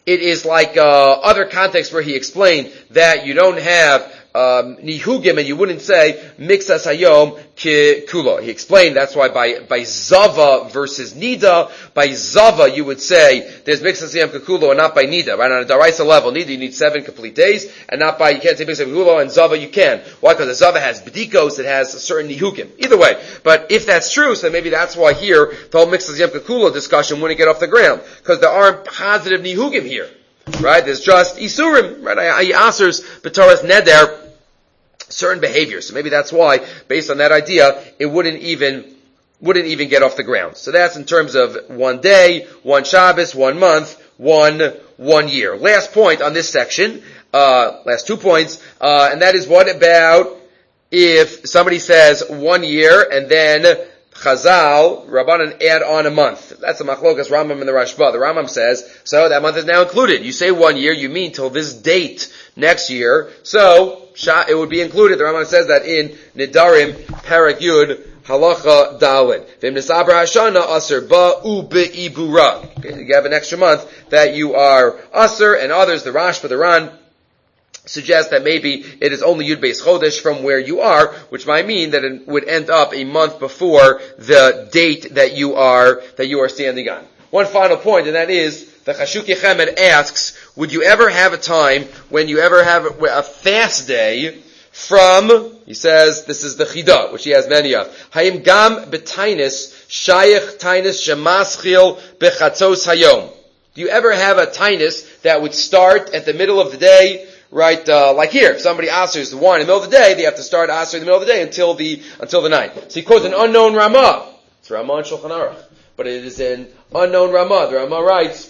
it is like uh, other contexts where he explained that you don't have um, nihugim, and you wouldn't say mixas hayom ki kula. He explained that's why by by zava versus nida, by zava you would say there's mixas hayom ki kula, and not by nida. Right, on a daraisa level, nida you need seven complete days, and not by you can't say mixas hayom ki kula, and zava you can. Why? Because the zava has b'dikos, it has a certain nihugim. Either way, but if that's true, so maybe that's why here the whole mixas hayom ki kula discussion wouldn't get off the ground, because there aren't positive nihugim here. Right? There's just isurim, right? I asers b'toras neder, certain behaviors. So maybe that's why, based on that idea, it wouldn't even, wouldn't even get off the ground. So that's in terms of one day, one Shabbos, one month, one, one year. Last point on this section, uh, last two points, uh, and that is what about if somebody says one year and then Chazal, Rabbanan add on a month. That's the Machlokas Rambam and the Rashba. The Rambam says, so that month is now included. You say one year, you mean till this date next year. So, it would be included. The Rambam says that in Nidarim, Parak Yud, Halacha Daled. Vim Nisabra Hashana, Aser Ba U Be'ibura. You have an extra month that you are Aser, and others, the Rashba, the Ran, suggest that maybe it is only Yud Beis Chodesh from where you are, which might mean that it would end up a month before the date that you are, that you are standing on. One final point, and that is, the Chashuk Yechemed asks, would you ever have a time when you ever have a, a fast day from, he says, this is the Chidah, which he has many of, Hayim Gam B'Tainis, Shayach Tainis Shemaschil B'Chatzos Hayom. Do you ever have a Tainis that would start at the middle of the day? Right, uh, like here, if somebody asers the wine in the middle of the day, they have to start asering in the middle of the day until the, until the night. So he quotes an unknown Ramah. It's Ramah and Shulchan Aruch. But it is an unknown Ramah. The Ramah writes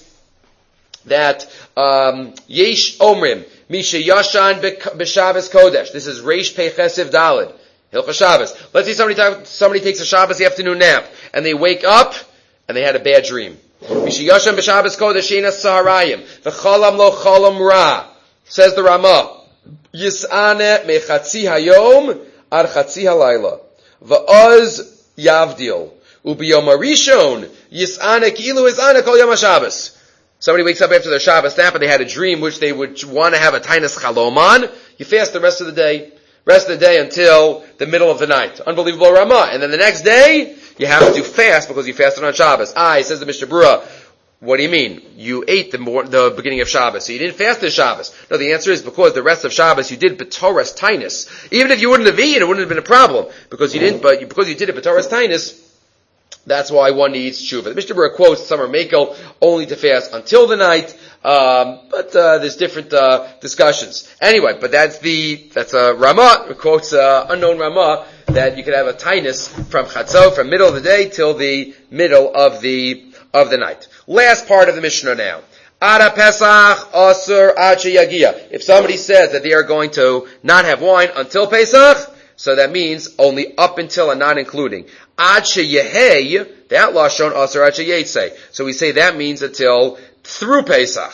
that, um, Yesh Omrim, Misha Yashan B'Shabbos Kodesh. This is Reish Pei Chesiv Daled. Hilchah Shabbos. Let's say somebody, somebody takes a Shabbos afternoon nap, and they wake up, and they had a bad dream. Misha Yashan B'Shabbos Kodesh Sheina Saharayim. V'cholam lo cholam ra. Says the Ramah, Yis'ane mechatzi hayom ad chatzi halayla, va'oz yavdil, ubiyom harishon Yis'ane ki'ilu Yis'ane kol yom HaShabbos. Somebody wakes up after their Shabbos nap and they had a dream which they would want to have a tainas chalom on. You fast the rest of the day, rest of the day until the middle of the night. Unbelievable Ramah. And then the next day, you have to fast because you fasted on Shabbos. Ah, says the Mishnah Berurah, what do you mean? You ate the mor- the beginning of Shabbos, so you didn't fast the Shabbos. No, the answer is because the rest of Shabbos you did b'toras tainus. Even if you wouldn't have eaten, it wouldn't have been a problem because you didn't. But you, because you did it b'toras tainus, that's why one needs tshuva. The Mishnah Berurah quotes Summer Makel only to fast until the night, um, but uh, there's different uh, discussions. Anyway, but that's the that's a Ramah quotes uh, unknown Ramah that you could have a tainus from chatzot from middle of the day till the middle of the of the night. Last part of the Mishnah now. Ada Pesach Asur Ad Sheyagia. If somebody says that they are going to not have wine until Pesach, so that means only up until and not including. Ad Sheyehei, that lashon Asur Ad Sheyetze. So we say that means until through Pesach.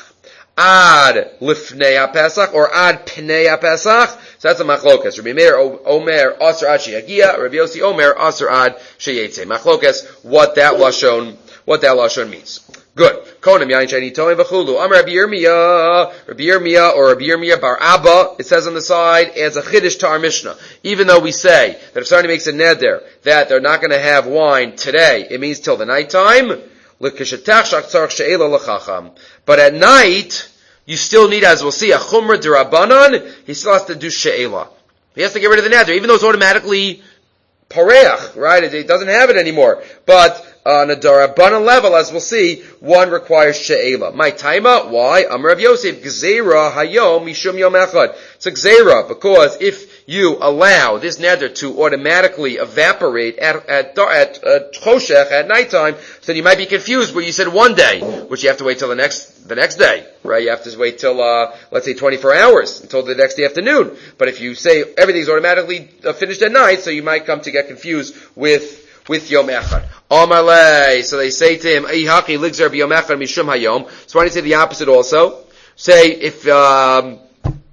Ad Lifnei Pesach or Ad Pnei Pesach. So that's a machlokas. Rabbi Meir Omer Asur Ad Sheyagia. Rabbi Yossi Omer Asur Ad Sheyetze. Machlokas. What that lashon What that lashon means. Good. Konim yain shani toim v'chulu. Amar Rabbi Yirmiyah, Rabbi Yirmiyah or Rabbi Yirmiyah bar Abba. It says on the side adds a chiddush to our Mishnah. Even though we say that if somebody makes a neder that they're not going to have wine today, it means till the nighttime. But at night, you still need, as we'll see, a chumrah d'Rabbanan. He still has to do she'ela. He has to get rid of the neder, even though it's automatically pareach, right? It, it doesn't have it anymore. But on a Darabana level, as we'll see, one requires she'ela. My taima, why? Amar Rav Yosef, gzeira hayom mishum yom echad. It's a gzeira, because if you allow this neder to automatically evaporate at, at, at, at choshech, at nighttime, so then you might be confused where you said one day, which you have to wait till the next, the next day, right? You have to wait till, uh, let's say twenty-four hours, until the next afternoon. But if you say everything's automatically uh, finished at night, so you might come to get confused with with Yom Echad. Amalei. So they say to him, Eihaki ligzer b'Yom Echad mishum hayom. So why don't you say the opposite also? Say, if, um,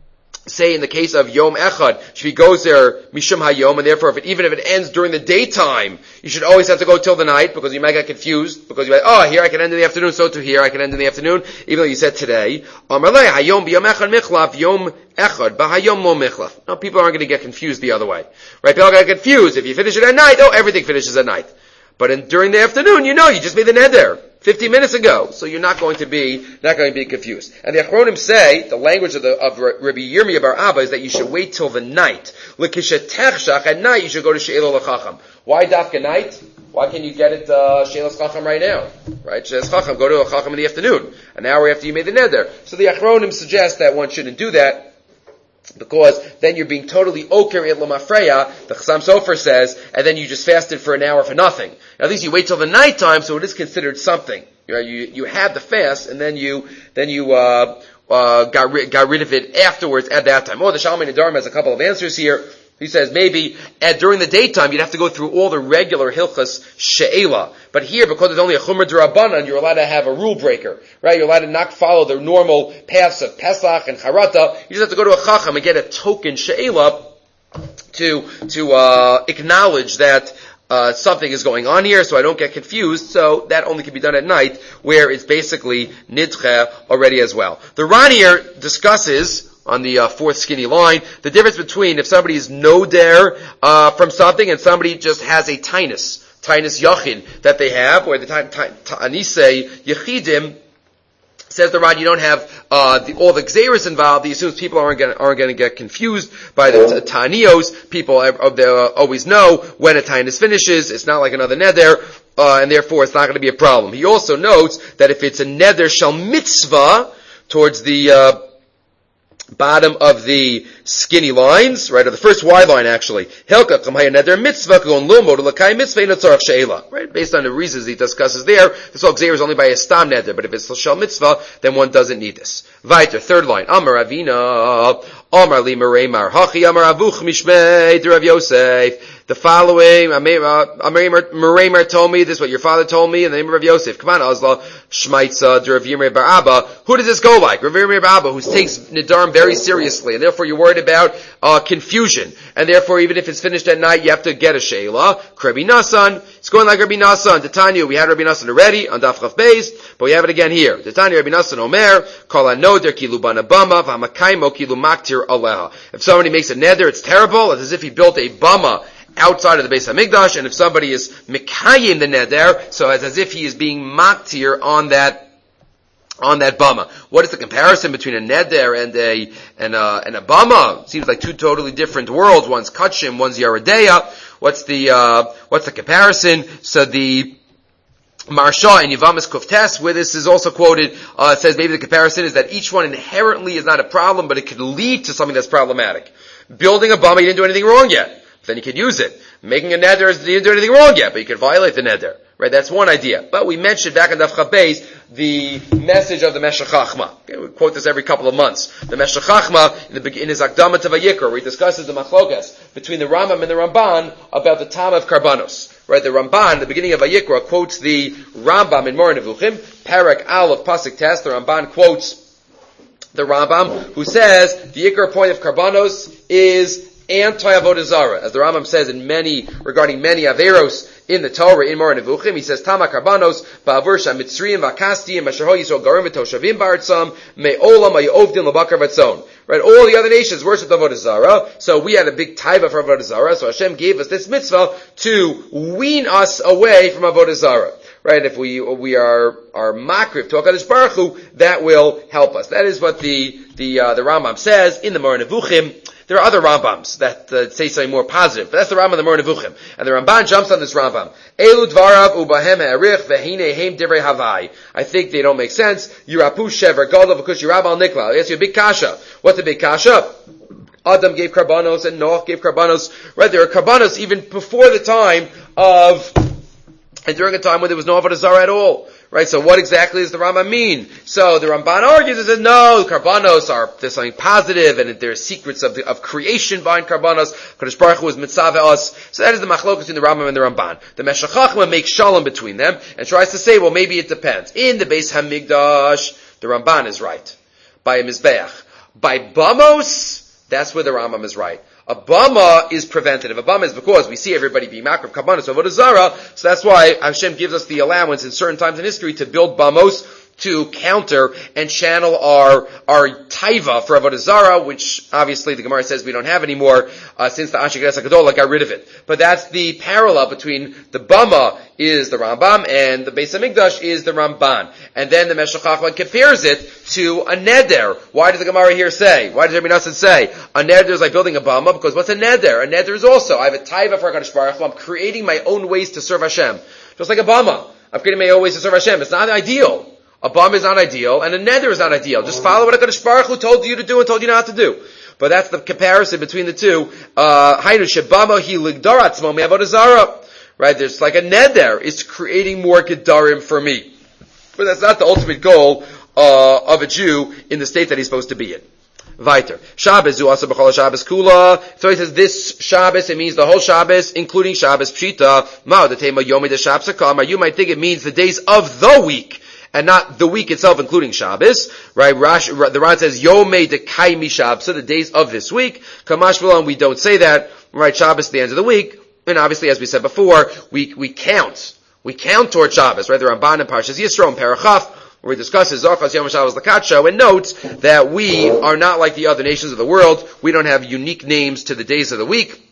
say in the case of Yom Echad, if he goes there Mishum Hayom, and therefore if it, even if it ends during the daytime, you should always have to go till the night, because you might get confused, because you're like, oh, here I can end in the afternoon, so to here I can end in the afternoon, even though you said today. Hayom b'Yom Echad Michlaf, Yom Echad, b'Hayom Mo Michlaf. No, people aren't going to get confused the other way. Right? People are going to get confused. If you finish it at night, oh, everything finishes at night. But in, during the afternoon, you know, you just made the neder fifteen minutes ago, so you're not going to be not going to be confused. And the Achronim say the language of the of Rabbi Yirmiyah bar Abba is that you should wait till the night. L'kishetechshach, at night you should go to She'elo l'Chacham. Why dafka night? Why can't you get it uh, She'elo l'Chacham right now? Right, She'elo l'Chacham, go to a Chacham in the afternoon, an hour after you made the neder. So the Achronim suggest that one shouldn't do that, because then you're being totally oker it l'mafreya, the Chassam Sofer says, and then you just fasted for an hour for nothing. At least you wait till the nighttime, so it is considered something. You know, you, you had the fast, and then you, then you, uh, uh, got rid, got rid of it afterwards at that time. Oh, the Shalmei Nedarim has a couple of answers here. He says maybe at, during the daytime you'd have to go through all the regular hilchas she'ela, but here because there's only a chumrah d'Rabbanan, you're allowed to have a rule breaker, right? You're allowed to not follow the normal paths of Pesach and Charata. You just have to go to a chacham and get a token she'ela to to uh acknowledge that uh something is going on here, so I don't get confused. So that only can be done at night, where it's basically nidche already as well. The Ran here discusses on the uh, fourth skinny line, the difference between if somebody is no dare uh, from something and somebody just has a tinus, tinus yachin that they have, or the tanisei yechidim, says the Ran, you don't have uh, the, all the gzeiros involved. He assumes people aren't going aren't going to get confused by the t- tanios. People uh, they, uh, always know when a tinus finishes. It's not like another neder, uh, and therefore it's not going to be a problem. He also notes that if it's a neder shel mitzvah, towards the uh, bottom of the skinny lines, right, or the first wide line actually. Helka kamaya neder mitzvah gon lomo to lakai mitzvah in tzarach she'ela. Right, based on the reasons he discusses there, this all gzeir is only by a stam neder, but if it's shel mitzvah, then one doesn't need this. Weiter, third line. Amar Avina, Amar li mereimar hachi amar avuch mishmei Rav Yosef. The following, Mereimar told me, this is what your father told me, in the name of Rav Yosef. Come on, Azla, Shmaitza, Rav Yirmiyah bar Abba. Who does this go like? Rav Yirmiyah bar Abba, who takes Nidarim very seriously, and therefore you're worried about uh, confusion. And therefore, even if it's finished at night, you have to get a Sheila. Rabbi Nassan, it's going like Rabbi Nassan. Titania, we had Rabbi Nassan already, on Daf Chaf Beis, but we have it again here. Titania, Rabbi Nassan Omer, Kol HaNoder Kilu Bana Bama, V'Hamakaimo Kilu Maktir Aleha. If somebody makes a neder, it's terrible. It's as if he built a Bama outside of the Beis HaMikdash, and if somebody is Mekayim the neder, so it's as if he is being maktir on that on that bama. What is the comparison between a neder and a and a, and a bama? Seems like two totally different worlds. One's kachim, one's yaradeya. What's the uh, what's the comparison? So the Marsha and Yavamas Kuftes, where this is also quoted, uh, says maybe the comparison is that each one inherently is not a problem, but it could lead to something that's problematic. Building a bama, you didn't do anything wrong yet. Then you could use it. Making a neder, you didn't do anything wrong yet, but you could violate the neder. Right? That's one idea. But we mentioned back in Daf Chaf Beis the message of the Meshech Chachma. Okay, we quote this every couple of months. The Meshech Chachma, in, the, in his Akdama to Vayikra, where he discusses the machlokas between the Rambam and the Ramban about the time of Karbanos. Right? The Ramban, in the beginning of Vayikra, quotes the Rambam in Moreh Nevuchim, Parak Al of Pasuk Tes. The Ramban quotes the Rambam, who says the Yikra point of Karbanos is anti-avodah zarah, as the Rambam says in many, regarding many averos in the Torah, in Moreh Nevuchim, he says, Tama karbanos, ba'avur shamitzriyim v'akastiyim, asher ho yisrael garim v'toshavim ba'artzam, me'olam ha'yovdin l'bakar v'tzon. Right, all the other nations worshipped avodah zarah, so we had a big taiva for avodah zarah, so Hashem gave us this mitzvah to wean us away from avodah zarah. Right, if we we are are makriv to HaKadosh Baruch Hu, that will help us. That is what the the uh, the Rambam says in the Moreh Nevuchim. There are other Rambams that uh, say something more positive, but that's the Rambam of the Moreh Nevuchim. And the Ramban jumps on this Rambam. Elu dvarav ubahem ha'erich v'hine heim divrei havai. I think they don't make sense. Yirapu shever gadol v'kush yirab al nikla. I ask you a big kasha. What's a big kasha? Adam gave karbanos and Noach gave karbanos. Right, there are karbanos even before the time of, and during a time when there was no avodah zarah at all. Right, so what exactly does the Rambam mean? So the Ramban argues and says, no, karbanos are, there's something positive, and there's secrets of the, of creation behind karbanos. Kadosh Baruch Hu is mitzvah us. So that is the machlokes between the Rambam and the Ramban. The Meshech Chachma makes shalom between them, and tries to say, well, maybe it depends. In the Beis HaMikdash, the Ramban is right. By a Mizbeach. By Bamos, That's where the Rambam is right. A bama is preventative. A bama is because we see everybody being makriv kabbanos of Avodah Zarah, so that's why Hashem gives us the allowance in certain times in history to build bamos to counter and channel our our taiva for Avodah Zarah, which obviously the Gemara says we don't have anymore uh, since the Anshe Knesset Gedolah got rid of it. But that's the parallel between the bama is the Rambam and the Beis Hamikdash is the Ramban. And then the Meshech Chochmah compares it to a neder. Why does the Gemara here say? Why does Rabbi Nassan say a neder is like building a bama? Because what's a neder? A neder is also I have a taiva for HaKadosh Baruch Hu. I'm creating my own ways to serve Hashem, just like a bama. I'm creating my own ways to serve Hashem. It's not ideal. A bama is not ideal, and a neder is not ideal. Just follow what HaKadosh Baruch Hu told you to do and told you not to do. But that's the comparison between the two. Haynu shebama hi ligdar atzmo me'avodah zarah. Right? There's like a neder. It's creating more gedarim for me. But that's not the ultimate goal uh, of a Jew in the state that he's supposed to be in. Weiter. Shabbos, zu asa b'chol Shabbos kula. So he says this Shabbos, it means the whole Shabbos, including Shabbos Pshita. Ma'od tema yomi de Shabbos hakama. You might think it means the days of the week, and not the week itself, including Shabbos, right? Rash, the Ran says, Yomei Dekai Mi Shabbos, so the days of this week. Kamash V'lan, we don't say that, right? Shabbos at the end of the week. And obviously, as we said before, we, we count. We count toward Shabbos, right? The Ramban and Parshas Yisro and Parachaf, where he discusses Zochas Yom Shabbos Lakatsho, and notes that we are not like the other nations of the world. We don't have unique names to the days of the week.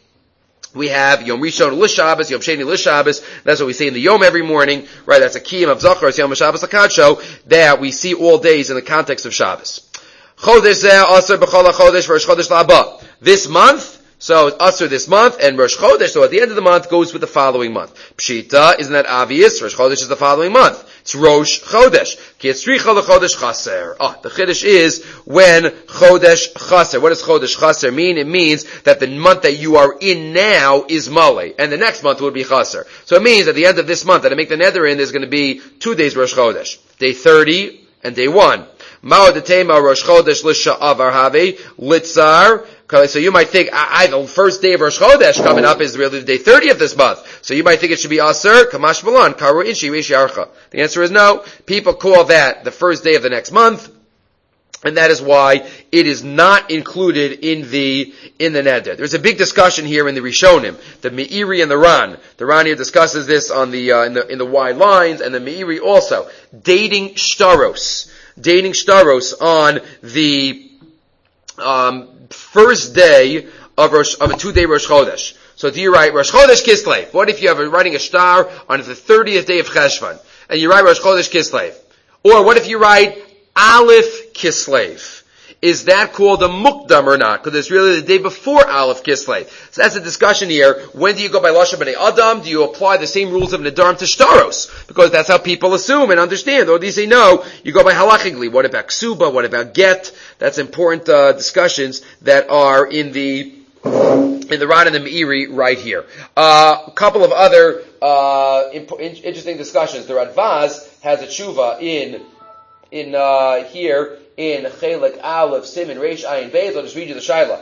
We have Yom Rishon L'Shabbos, Yom Sheni L'Shabbos. That's what we say in the Yom every morning, right? That's a kiyum of Zachar, Yom Shabbos Lakadsho, that we see all days in the context of Shabbos. Chodesh Zeh Aser B'chol HaChodesh Rosh Chodesh La'aba. This month, so Aser this month, and Rosh Chodesh, so at the end of the month, goes with the following month. Pshita, isn't that obvious? Rosh Chodesh is the following month. It's Rosh Chodesh. Ki etzricha l'chodesh chaser. Ah, the Chiddush is when Chodesh chaser. What does Chodesh chaser mean? It means that the month that you are in now is Malay, and the next month would be chaser. So it means at the end of this month, that I make the neder in, there's going to be two days Rosh Chodesh. Day thirty and day one. Ma'od detema Rosh Chodesh l'sha'avar have litzar. So you might think, I, I, the first day of Rosh Chodesh coming up is really the day thirty of this month. So you might think it should be Aser, Kamash Malan, Karu Inshi, Rishi Archa. The answer is no. People call that the first day of the next month, and that is why it is not included in the, in the Neder. There's a big discussion here in the Rishonim, the Meiri and the Ran. The Ran here discusses this on the, uh, in the, in the wide lines, and the Meiri also. Dating Shtaros. Dating Shtaros on the, um, first day of Rosh, of a two-day Rosh Chodesh. So do you write Rosh Chodesh Kislev? What if you have a, writing a star on the thirtieth day of Cheshvan, and you write Rosh Chodesh Kislev? Or what if you write Aleph Kislev? Is that called a Mukdam or not? Because it's really the day before Aleph Kislev. So that's a discussion here. When do you go by Lashon B'nai Adam? Do you apply the same rules of Nedarim to Shtaros? Because that's how people assume and understand. Or do you say no, you go by halachically? What about Ksuba? What about Get? That's important uh, discussions that are in the in the Ran and the Meiri right here. Uh, a couple of other uh, imp- interesting discussions. The Radvaz has a tshuva in in uh, here in Chelik Aleph Siman Reish Ayin Beis. I'll just read you the shaila.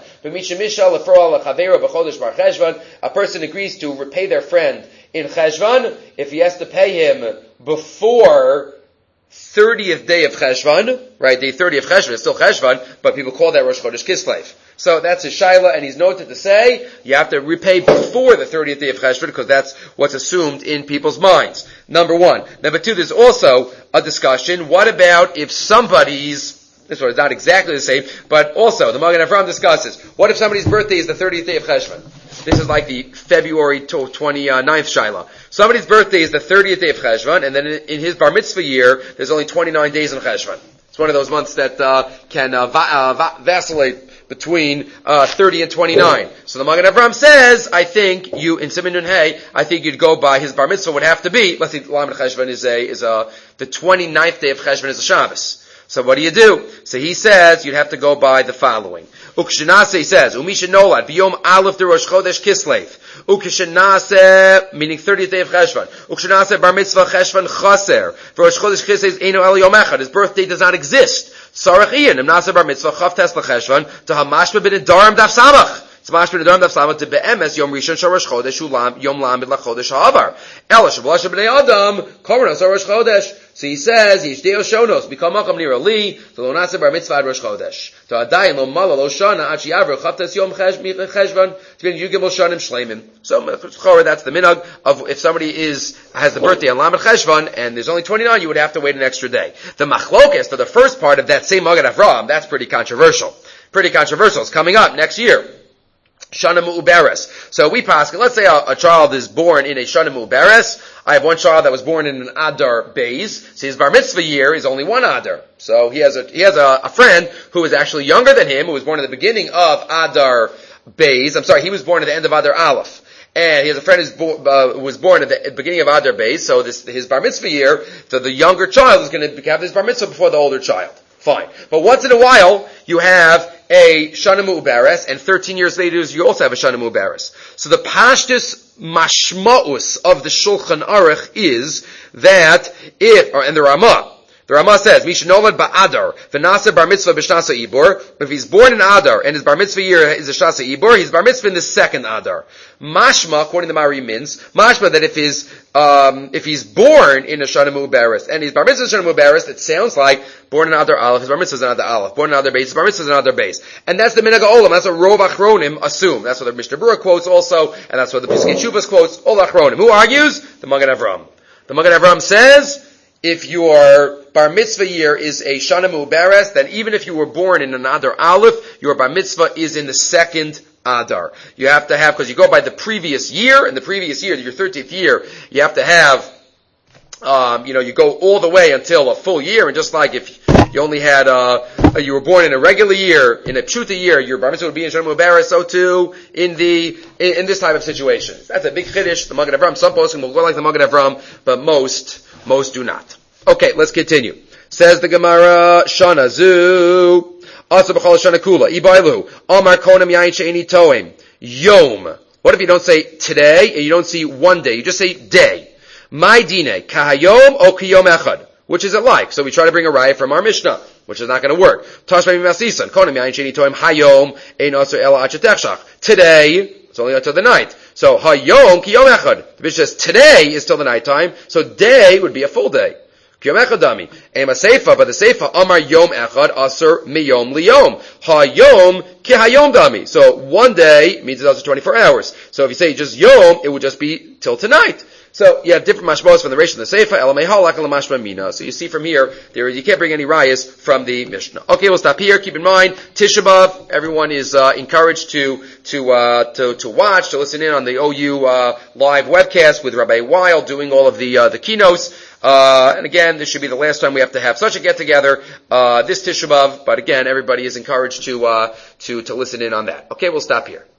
A person agrees to repay their friend in Cheshvan if he has to pay him before thirtieth day of Cheshvan, right? Day thirty of Cheshvan is still Cheshvan, but people call that Rosh Chodesh Kislev. So that's his shaila, and he's noted to say you have to repay before the thirtieth day of Cheshvan because that's what's assumed in people's minds. Number one. Number two, there's also a discussion. What about if somebody's This one is not exactly the same, but also the Magen Avraham discusses, what if somebody's birthday is the thirtieth day of Cheshvan? This is like the February twenty-ninth Shaila. Somebody's birthday is the thirtieth day of Cheshvan, and then in his bar mitzvah year, there's only twenty-nine days in Cheshvan. It's one of those months that uh, can uh, va- uh, va- vacillate between uh, thirty and twenty-nine. So the Magen Avraham says, I think you, in Siman Nun Hey, I think you'd go by his bar mitzvah would have to be, let's see, Lamed Cheshvan is a, is a, the twenty-ninth day of Cheshvan is a Shabbos. So what do you do? So he says you'd have to go by the following. Ukshanase says, Umisha Nolad, Biyom Aleph de Rosh Chodesh Kislev. Ukshanase, meaning thirtieth day of Cheshvan. Ukshanase Bar Mitzvah Cheshvan Chaser. Rosh Chodesh Kislev Eino El Yom Echad. His birthday does not exist. Sarach Ian, Imnase Bar Mitzvah Chav Tesla Cheshvan, to Hamashma bin Darim Daf Samach. It's mashma nedarim daf samach to be'emes yom rishon shorosh chodesh ulam yom lamed lachodesh ha'avar. Ela shavla shabnei adam korbanos rosh chodesh. So he says, Yishdeo Shonos, Bikam Makam Nira Li, Lo Nase Bar Mitzvah Rosh Chodesh. To Adayin Lo Mala Lo Shana, Achi Avro, Chavtas Yom Cheshvan, to be Yugim Lo Shanim Shleimim. So, that's the minhag of if somebody is, has the birthday on Lamed Cheshvan, and there's only twenty-nine, you would have to wait an extra day. The Machlokes, to the first part of that same Magen Avraham, that's pretty controversial. Pretty controversial. It's coming up next year. Shana Mu'uberes. So we pass, let's say a, a child is born in a Shana Mu'uberes. I have one child that was born in an Adar Beis. So his bar mitzvah year is only one Adar. So he has a, he has a, a friend who is actually younger than him, who was born at the beginning of Adar Beis. I'm sorry, he was born at the end of Adar Aleph. And he has a friend who's bo- uh, who was born at the beginning of Adar Beis. So this, his bar mitzvah year, so the younger child is going to have his bar mitzvah before the older child. Fine. But once in a while, you have a Shana Mu'uberes, and thirteen years later, you also have a Shana Mu'uberes. So the Pashtus Mashma'us of the Shulchan Aruch is that if, or, and the Ramah, the Ramah says, Mishnolad ba'adar, v'nasa bar mitzvah b'shnasa ibor. If he's born in Adar, and his bar mitzvah year is a shnasa ibor, he's bar mitzvah in the second Adar. Mashma, according to the Mari Mins, mashma that if his, um, if he's born in a Shana Mu'uberes, and his bar mitzvah is Shana Mu'uberes, it sounds like born in Adar Aleph, his bar mitzvah is in Adar Aleph, born in Adar Beis, his bar mitzvah is in Adar Beis. And that's the Minhag Olam, that's what Rov Achronim assume. That's what the Mishnah Berurah quotes also, and that's what the Piskei Teshuvos quotes, Ol Achronim. Who argues? The Magen Avraham. The Magen Avraham says, if your bar mitzvah year is a Shana Mu'uberes, then even if you were born in an Adar Aleph, your bar mitzvah is in the second Adar. You have to have, because you go by the previous year, and the previous year, your thirtieth year, you have to have, um, you know, you go all the way until a full year, and just like if you only had, uh, you were born in a regular year, in a Pshuta year, your bar mitzvah would be in Shana Mu'uberes, so too, in the, in, in this type of situation. That's a big chiddush, the Magen Avraham. Some poskim will go like the Magen Avraham, but most, most do not. Okay, let's continue. Says the Gemara, Shana Zu, Asa b'chol Shana Kula, Ibailu, Amar Konam Yain She'eni Toim, Yom. What if you don't say today, and you don't see one day, you just say day? My dine, kahayom o kiyom echad. Which is it like? So we try to bring a raya from our Mishnah, which is not going to work. Tashma Masisan, Konam Yain She'eni Toim, Hayom, Ein Aser Ela Achetechshach. Today, it's only until the night. So, Hayom kiyom echad. The Mishnah says today is till the night time, so day would be a full day. Yom echad dami. Ema seifa, but the seifa, Amar yom echad, aser miyom liyom. Ha-yom ki hayom dami. So one day means it's also twenty-four hours. So if you say just yom, it would just be till tonight. So you have different mashmos from the Reish and the Seifa, elamei halak elamashma mina. So you see from here, there you can't bring any rayas from the Mishnah. Okay, we'll stop here. Keep in mind, Tisha B'Av, everyone is uh, encouraged to to uh, to to watch, to listen in on the O U uh, live webcast with Rabbi Weil doing all of the uh, the keynotes. Uh, and again, this should be the last time we have to have such a get together uh, this Tisha B'Av. But again, everybody is encouraged to uh, to to listen in on that. Okay, we'll stop here.